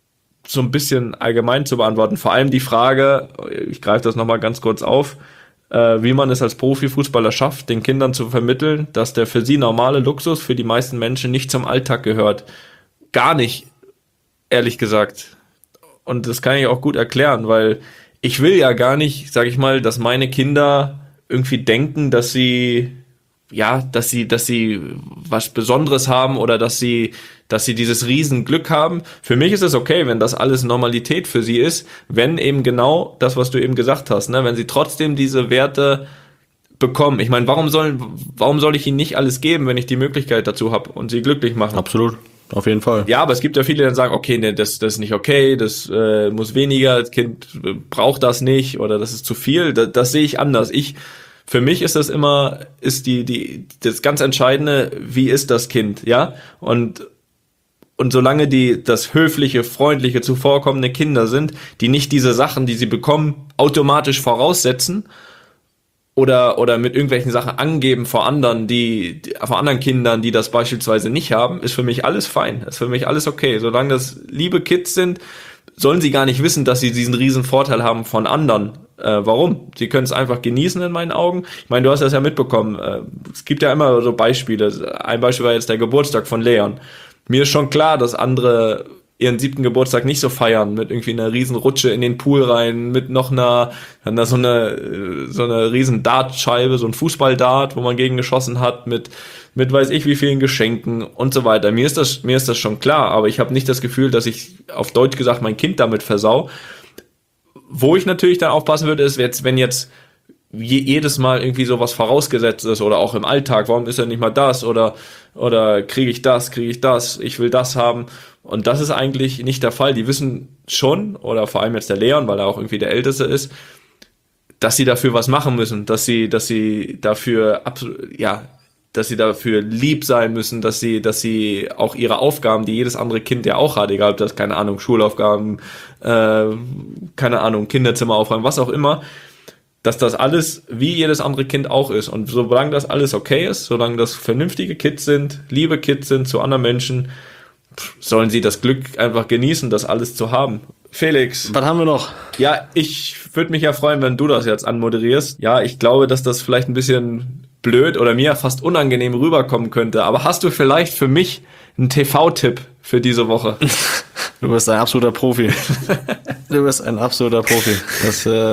so ein bisschen allgemein zu beantworten, vor allem die Frage, ich greife das nochmal ganz kurz auf, wie man es als Profifußballer schafft, den Kindern zu vermitteln, dass der für sie normale Luxus für die meisten Menschen nicht zum Alltag gehört. Gar nicht, ehrlich gesagt. Und das kann ich auch gut erklären, weil ich will ja gar nicht, sag ich mal, dass meine Kinder irgendwie denken, dass sie, ja, dass sie, dass sie was Besonderes haben oder dass sie, dass sie dieses Riesenglück haben. Für mich ist es okay, wenn das alles Normalität für sie ist, wenn eben genau das, was du eben gesagt hast, ne, wenn sie trotzdem diese Werte bekommen. Ich meine, warum soll, warum soll ich ihnen nicht alles geben, wenn ich die Möglichkeit dazu habe und sie glücklich machen? Absolut, auf jeden Fall. Ja, aber es gibt ja viele, die dann sagen, okay, ne, das, das ist nicht okay, das äh, muss weniger, das Kind braucht das nicht oder das ist zu viel. Das, das sehe ich anders. Ich Für mich ist das immer, ist die, die, das ganz Entscheidende, wie ist das Kind, ja? Und, und solange die, das höfliche, freundliche, zuvorkommende Kinder sind, die nicht diese Sachen, die sie bekommen, automatisch voraussetzen oder, oder mit irgendwelchen Sachen angeben vor anderen, die, die, vor anderen Kindern, die das beispielsweise nicht haben, ist für mich alles fein, ist für mich alles okay. Solange das liebe Kids sind, sollen sie gar nicht wissen, dass sie diesen riesen Vorteil haben von anderen. Äh, warum? Sie können es einfach genießen in meinen Augen. Ich meine, du hast das ja mitbekommen. Äh, es gibt ja immer so Beispiele. Ein Beispiel war jetzt der Geburtstag von Leon. Mir ist schon klar, dass andere ihren siebten Geburtstag nicht so feiern, mit irgendwie einer riesen Rutsche in den Pool rein, mit noch einer, dann da so eine, so eine riesen Dartscheibe, so ein Fußballdart, wo man gegen geschossen hat, mit, mit weiß ich wie vielen Geschenken und so weiter. Mir ist das, mir ist das schon klar, aber ich habe nicht das Gefühl, dass ich auf Deutsch gesagt mein Kind damit versau. Wo ich natürlich dann aufpassen würde, ist jetzt, wenn jetzt jedes Mal irgendwie sowas vorausgesetzt ist oder auch im Alltag, warum ist ja nicht mal das oder oder kriege ich das, kriege ich das, ich will das haben und das ist eigentlich nicht der Fall. Die wissen schon, oder vor allem jetzt der Leon, weil er auch irgendwie der Älteste ist, dass sie dafür was machen müssen, dass sie dass sie dafür absolut, ja, dass sie dafür lieb sein müssen, dass sie, dass sie auch ihre Aufgaben, die jedes andere Kind ja auch hat, egal ob das, keine Ahnung, Schulaufgaben, äh, keine Ahnung, Kinderzimmer aufräumen, was auch immer, dass das alles wie jedes andere Kind auch ist. Und solange das alles okay ist, solange das vernünftige Kids sind, liebe Kids sind zu anderen Menschen, sollen sie das Glück einfach genießen, das alles zu haben. Felix. Was haben wir noch? Ja, ich würde mich ja freuen, wenn du das jetzt anmoderierst. Ja, ich glaube, dass das vielleicht ein bisschen blöd oder mir fast unangenehm rüberkommen könnte. Aber hast du vielleicht für mich einen T V-Tipp für diese Woche? Du bist ein absoluter Profi. Du bist ein absoluter Profi. Das äh,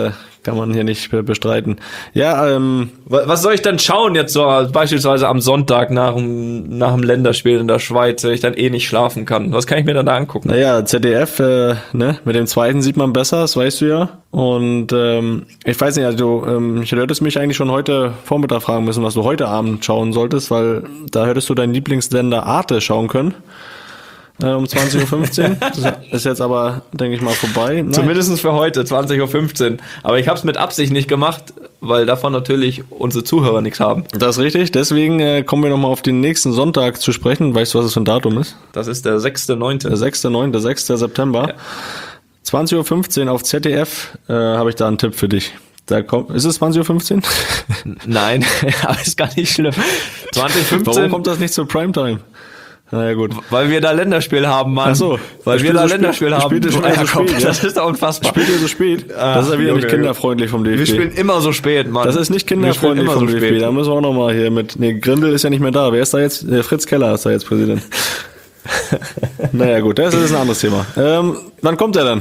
kann man hier nicht bestreiten. Ja, ähm... Was soll ich dann schauen jetzt so beispielsweise am Sonntag nach dem, nach dem Länderspiel in der Schweiz, wenn ich dann eh nicht schlafen kann? Was kann ich mir dann da angucken? Naja, Z D F, äh, ne, mit dem zweiten sieht man besser, das weißt du ja. Und ähm, ich weiß nicht, also ähm, ich hättest mich eigentlich schon heute Vormittag fragen müssen, was du heute Abend schauen solltest, weil da hättest du deinen Lieblingssender Arte schauen können. Um zwanzig Uhr fünfzehn. Das ist jetzt aber, denke ich mal, vorbei. Nein. Zumindest für heute, zwanzig Uhr fünfzehn. Aber ich habe es mit Absicht nicht gemacht, weil davon natürlich unsere Zuhörer nichts haben. Das ist richtig. Deswegen äh, kommen wir nochmal auf den nächsten Sonntag zu sprechen. Weißt du, was es für ein Datum ist? Das ist der sechster neunte Der sechster neunte, sechster September. Ja. zwanzig Uhr fünfzehn auf Z D F äh, habe ich da einen Tipp für dich. Da kommt, ist es zwanzig Uhr fünfzehn? Nein, aber ist gar nicht schlimm. zwanzig Uhr fünfzehn. Warum kommt das nicht zur Primetime? Naja, gut. Weil wir da Länderspiel haben, Mann. Ach so. Weil wir da so Länderspiel spät, haben. Spielt ihr schon ja, so spät, komm, ja? Das ist doch unfassbar. Spielt ihr so spät? Ah, das ist ja wieder Junge, nicht kinderfreundlich vom D F B. Wir spielen immer so spät, Mann. Das ist nicht kinderfreundlich vom so D F B. spät. Da müssen wir auch nochmal hier mit... Nee, Grindel ist ja nicht mehr da. Wer ist da jetzt? Der Fritz Keller ist da jetzt Präsident. Naja, gut. Das ist ein anderes Thema. Ähm, wann kommt er dann?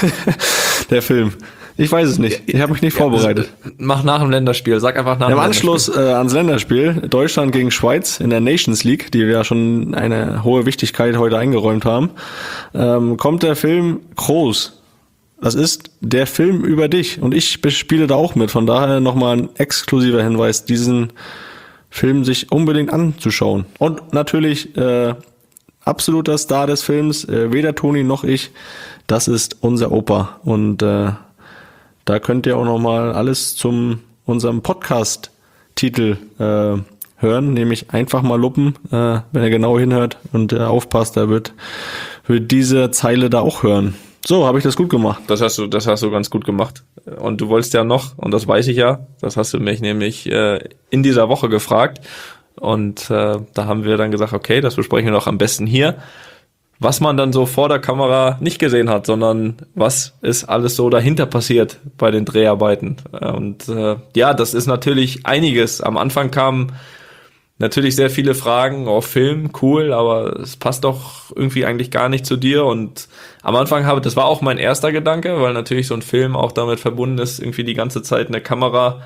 Der Film. Ich weiß es nicht. Ich habe mich nicht ja, vorbereitet. Mach nach dem Länderspiel. Sag einfach nach dem Im Anschluss äh, ans Länderspiel Deutschland gegen Schweiz in der Nations League, die wir ja schon eine hohe Wichtigkeit heute eingeräumt haben, ähm, kommt der Film Groß. Das ist der Film über dich. Und ich spiele da auch mit. Von daher nochmal ein exklusiver Hinweis, diesen Film sich unbedingt anzuschauen. Und natürlich äh, absoluter Star des Films, äh, weder Toni noch ich, das ist unser Opa. Und äh, da könnt ihr auch nochmal alles zum unserem Podcast-Titel äh, hören, nämlich einfach mal lupen, äh, wenn ihr genau hinhört und äh, aufpasst, da wird, wird diese Zeile da auch hören. So, habe ich das gut gemacht. Das hast du, das hast du ganz gut gemacht. Und du wolltest ja noch, und das weiß ich ja, das hast du mich nämlich äh, in dieser Woche gefragt. Und äh, da haben wir dann gesagt, okay, das besprechen wir doch am besten hier. Was man dann so vor der Kamera nicht gesehen hat, sondern was ist alles so dahinter passiert bei den Dreharbeiten. Und äh, ja, das ist natürlich einiges. Am Anfang kamen natürlich sehr viele Fragen, oh, Film, cool, aber es passt doch irgendwie eigentlich gar nicht zu dir. Und am Anfang habe, das war auch mein erster Gedanke, weil natürlich so ein Film auch damit verbunden ist, irgendwie die ganze Zeit eine Kamera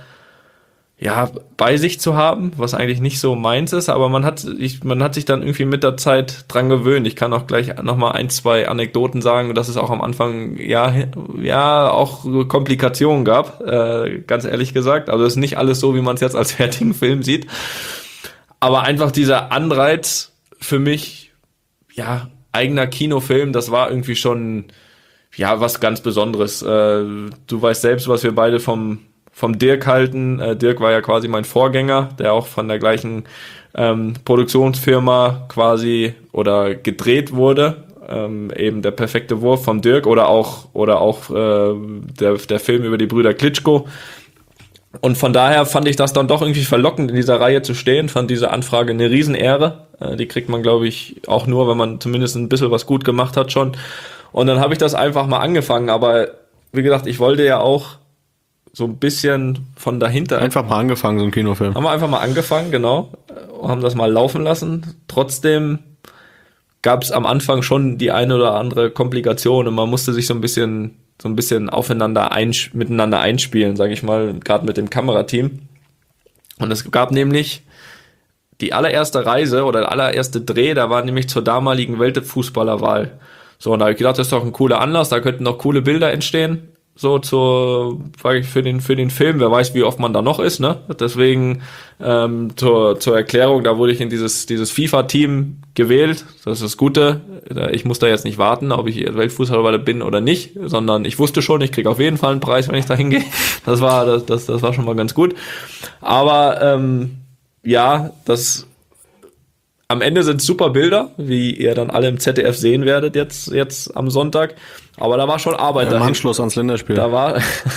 ja, bei sich zu haben, was eigentlich nicht so meins ist, aber man hat, ich, man hat sich dann irgendwie mit der Zeit dran gewöhnt. Ich kann auch gleich nochmal ein, zwei Anekdoten sagen, dass es auch am Anfang, ja, ja, auch Komplikationen gab, äh, ganz ehrlich gesagt. Also es ist nicht alles so, wie man es jetzt als fertigen Film sieht. Aber einfach dieser Anreiz für mich, ja, eigener Kinofilm, das war irgendwie schon, ja, was ganz Besonderes. Äh, du weißt selbst, was wir beide vom vom Dirk halten. Äh, Dirk war ja quasi mein Vorgänger, der auch von der gleichen ähm, Produktionsfirma quasi oder gedreht wurde. Ähm, eben der perfekte Wurf vom Dirk oder auch oder auch äh, der der Film über die Brüder Klitschko. Und von daher fand ich das dann doch irgendwie verlockend, in dieser Reihe zu stehen. Fand diese Anfrage eine Riesenehre. Äh, die kriegt man, glaube ich, auch nur, wenn man zumindest ein bisschen was gut gemacht hat schon. Und dann habe ich das einfach mal angefangen. Aber wie gesagt, ich wollte ja auch so ein bisschen von dahinter. Einfach mal angefangen, so ein Kinofilm. Haben wir einfach mal angefangen, genau. Haben das mal laufen lassen. Trotzdem gab es am Anfang schon die eine oder andere Komplikation und man musste sich so ein bisschen, so ein bisschen aufeinander einsp- miteinander einspielen, sage ich mal, gerade mit dem Kamerateam. Und es gab nämlich die allererste Reise oder der allererste Dreh, da war nämlich zur damaligen Weltfußballerwahl. So, und da habe ich gedacht, das ist doch ein cooler Anlass, da könnten noch coole Bilder entstehen. So zur, für den, für den Film, wer weiß, wie oft man da noch ist, ne? Deswegen, ähm, zur, zur Erklärung, da wurde ich in dieses, dieses FIFA-Team gewählt. Das ist das Gute. Ich muss da jetzt nicht warten, ob ich Weltfußballer bin oder nicht, sondern ich wusste schon, ich kriege auf jeden Fall einen Preis, wenn ich da hingehe. Das war, das, das, das war schon mal ganz gut. Aber, ähm, ja, das, am Ende sind super Bilder, wie ihr dann alle im Z D F sehen werdet jetzt, jetzt am Sonntag. Aber da war schon Arbeit dahinter. Im Anschluss ans Länderspiel. Da war,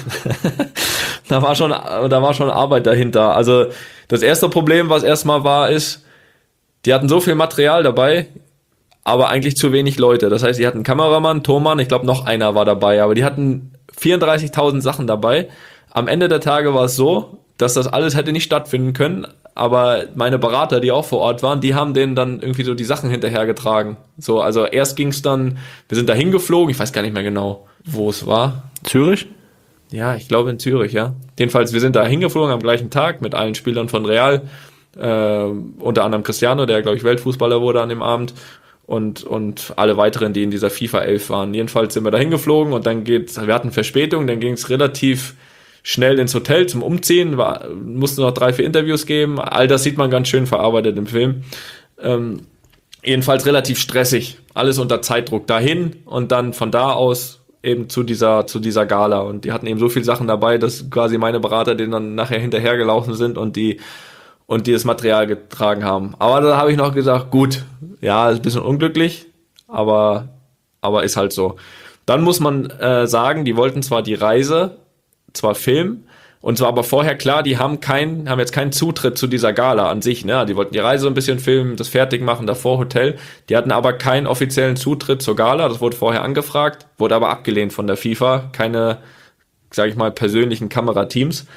da war schon, da war schon Arbeit dahinter. Also, das erste Problem, was erstmal war, ist, die hatten so viel Material dabei, aber eigentlich zu wenig Leute. Das heißt, die hatten Kameramann, Tonmann, ich glaube noch einer war dabei, aber die hatten vierunddreißigtausend Sachen dabei. Am Ende der Tage war es so, dass das alles hätte nicht stattfinden können, aber meine Berater, die auch vor Ort waren, die haben denen dann irgendwie so die Sachen hinterhergetragen. So, also erst ging's dann, wir sind da hingeflogen, ich weiß gar nicht mehr genau, wo es war. Zürich? Ja, ich glaube in Zürich, ja. Jedenfalls, wir sind da hingeflogen am gleichen Tag mit allen Spielern von Real, äh, unter anderem Cristiano, der, glaube ich, Weltfußballer wurde an dem Abend, und und alle weiteren, die in dieser FIFA elf waren. Jedenfalls sind wir da hingeflogen und dann geht's, wir hatten Verspätung, dann ging es relativ schnell ins Hotel zum Umziehen, war, mussten noch drei, vier Interviews geben, all das sieht man ganz schön verarbeitet im Film. Ähm, jedenfalls relativ stressig, alles unter Zeitdruck dahin und dann von da aus eben zu dieser zu dieser Gala, und die hatten eben so viele Sachen dabei, dass quasi meine Berater denen dann nachher hinterhergelaufen sind und die und die das Material getragen haben. Aber da habe ich noch gesagt, gut, ja, ist ein bisschen unglücklich, aber aber ist halt so. Dann muss man äh, sagen, die wollten zwar die Reise zwar filmen, und zwar aber vorher klar, die haben keinen, haben jetzt keinen Zutritt zu dieser Gala an sich, ne? Die wollten die Reise ein bisschen filmen, das fertig machen, davor Hotel. Die hatten aber keinen offiziellen Zutritt zur Gala, das wurde vorher angefragt, wurde aber abgelehnt von der FIFA. Keine, sag ich mal, persönlichen Kamerateams.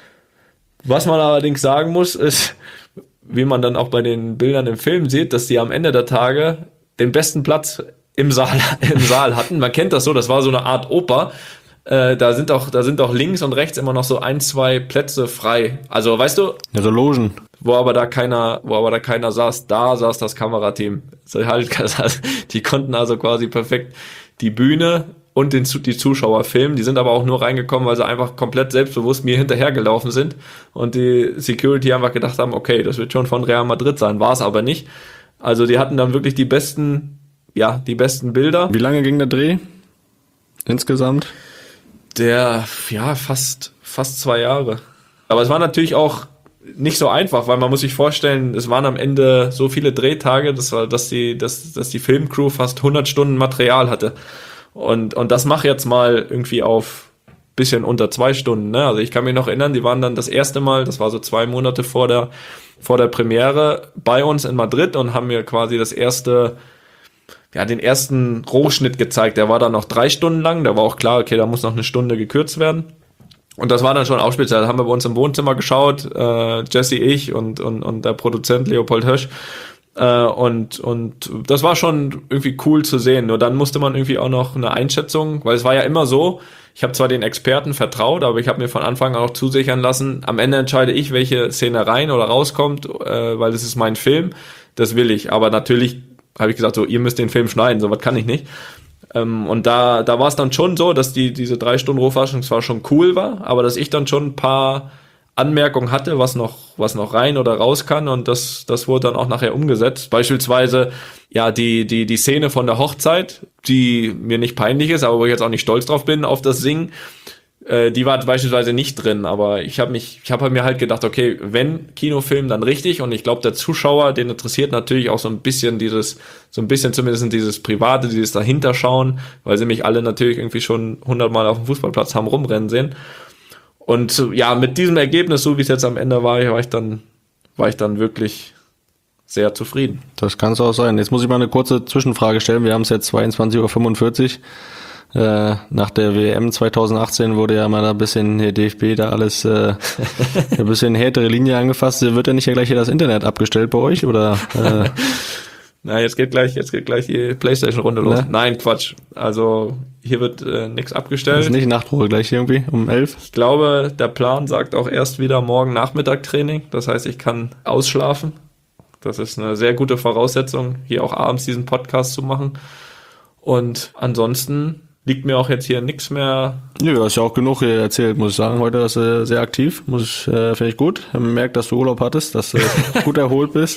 Was man allerdings sagen muss, ist, wie man dann auch bei den Bildern im Film sieht, dass die am Ende der Tage den besten Platz im Saal, im Saal hatten. Man kennt das so, das war so eine Art Oper. Äh, da sind auch, da sind auch links und rechts immer noch so ein, zwei Plätze frei. Also, weißt du? Ja, so Logen. Wo aber da keiner, wo aber da keiner saß. Da saß das Kamerateam. So halt, die konnten also quasi perfekt die Bühne und den, die Zuschauer filmen. Die sind aber auch nur reingekommen, weil sie einfach komplett selbstbewusst mir hinterhergelaufen sind und die Security einfach gedacht haben, okay, das wird schon von Real Madrid sein. War es aber nicht. Also, die hatten dann wirklich die besten, ja, die besten Bilder. Wie lange ging der Dreh? Insgesamt? Der, ja, fast, fast zwei Jahre. Aber es war natürlich auch nicht so einfach, weil man muss sich vorstellen, es waren am Ende so viele Drehtage, dass, dass, die, dass, dass die Filmcrew fast hundert Stunden Material hatte. Und, und das mach jetzt mal irgendwie auf bisschen unter zwei Stunden, ne? Also ich kann mich noch erinnern, die waren dann das erste Mal, das war so zwei Monate vor der, vor der Premiere bei uns in Madrid und haben mir quasi das erste, ja, den ersten Rohschnitt gezeigt. Der war dann noch drei Stunden lang, da war auch klar, okay, da muss noch eine Stunde gekürzt werden. Und das war dann schon auch speziell. Da haben wir bei uns im Wohnzimmer geschaut, äh, Jesse, ich und, und, und der Produzent Leopold Hösch. Äh, und, und das war schon irgendwie cool zu sehen. Nur dann musste man irgendwie auch noch eine Einschätzung, weil es war ja immer so, ich habe zwar den Experten vertraut, aber ich habe mir von Anfang an auch zusichern lassen, am Ende entscheide ich, welche Szene rein oder rauskommt, äh, weil das ist mein Film, das will ich. Aber natürlich habe ich gesagt, so, ihr müsst den Film schneiden, sowas kann ich nicht. Ähm, und da da war es dann schon so, dass die diese drei Stunden Rohfassung zwar schon cool war, aber dass ich dann schon ein paar Anmerkungen hatte, was noch was noch rein oder raus kann, und das das wurde dann auch nachher umgesetzt. Beispielsweise ja die die die Szene von der Hochzeit, die mir nicht peinlich ist, aber wo ich jetzt auch nicht stolz drauf bin auf das Singen. Die war beispielsweise nicht drin, aber ich habe mich, ich habe mir halt gedacht, okay, wenn Kinofilm, dann richtig, und ich glaube, der Zuschauer, den interessiert natürlich auch so ein bisschen dieses, so ein bisschen zumindest dieses Private, dieses Dahinterschauen, weil sie mich alle natürlich irgendwie schon hundertmal auf dem Fußballplatz haben rumrennen sehen. Und ja, mit diesem Ergebnis, so wie es jetzt am Ende war, war ich dann, war ich dann wirklich sehr zufrieden. Das kann es auch sein. Jetzt muss ich mal eine kurze Zwischenfrage stellen. Wir haben es jetzt zweiundzwanzig Uhr fünfundvierzig. Äh, nach der W M zwanzig achtzehn wurde ja mal ein bisschen der D F B da alles äh, ein bisschen härtere Linie angefasst. Wird ja nicht ja gleich hier das Internet abgestellt bei euch, oder? Äh? Na, jetzt geht gleich, jetzt geht gleich die PlayStation-Runde los. Ne? Nein, Quatsch. Also hier wird äh, nichts abgestellt. Ist nicht Nachtruhe gleich irgendwie um elf? Ich glaube, der Plan sagt auch erst wieder morgen Nachmittag Training. Das heißt, ich kann ausschlafen. Das ist eine sehr gute Voraussetzung, hier auch abends diesen Podcast zu machen. Und ansonsten liegt mir auch jetzt hier nichts mehr. Nö, du hast ja auch genug erzählt, muss ich sagen. Heute ist äh, sehr aktiv, muss ich, äh, finde ich gut. Man merkt, dass du Urlaub hattest, dass du gut erholt bist.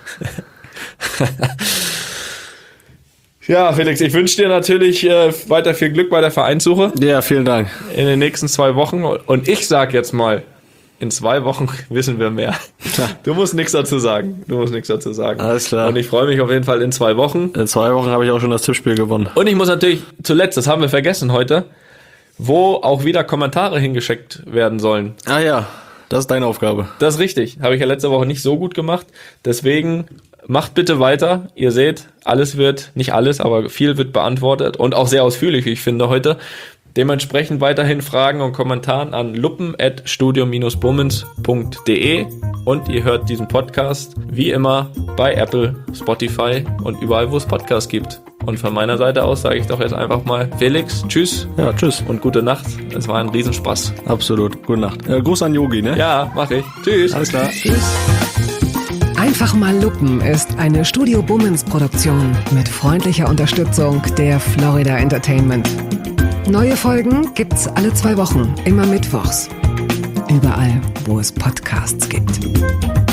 Ja, Felix, ich wünsche dir natürlich äh, weiter viel Glück bei der Vereinssuche. Ja, vielen Dank. In den nächsten zwei Wochen. Und ich sag jetzt mal, in zwei Wochen wissen wir mehr. Du musst nichts dazu sagen. Du musst nichts dazu sagen. Alles klar. Und ich freue mich auf jeden Fall in zwei Wochen. In zwei Wochen habe ich auch schon das Tippspiel gewonnen. Und ich muss natürlich zuletzt, das haben wir vergessen heute, wo auch wieder Kommentare hingeschickt werden sollen. Ah ja, das ist deine Aufgabe. Das ist richtig. Habe ich ja letzte Woche nicht so gut gemacht. Deswegen macht bitte weiter. Ihr seht, alles wird, nicht alles, aber viel wird beantwortet und auch sehr ausführlich, wie ich finde, heute. Dementsprechend weiterhin Fragen und Kommentaren an luppen at studium Bindestrich bummens punkt de, und ihr hört diesen Podcast wie immer bei Apple, Spotify und überall, wo es Podcasts gibt. Und von meiner Seite aus sage ich doch jetzt einfach mal, Felix, tschüss. Ja, tschüss. Und gute Nacht. Es war ein Riesenspaß. Absolut. Gute Nacht. Äh, Gruß an Yogi, ne? Ja, mach ich. Tschüss. Alles klar. Tschüss. Einfach mal lupen ist eine Studio Bummens Produktion mit freundlicher Unterstützung der Florida Entertainment. Neue Folgen gibt's alle zwei Wochen, immer mittwochs. Überall, wo es Podcasts gibt.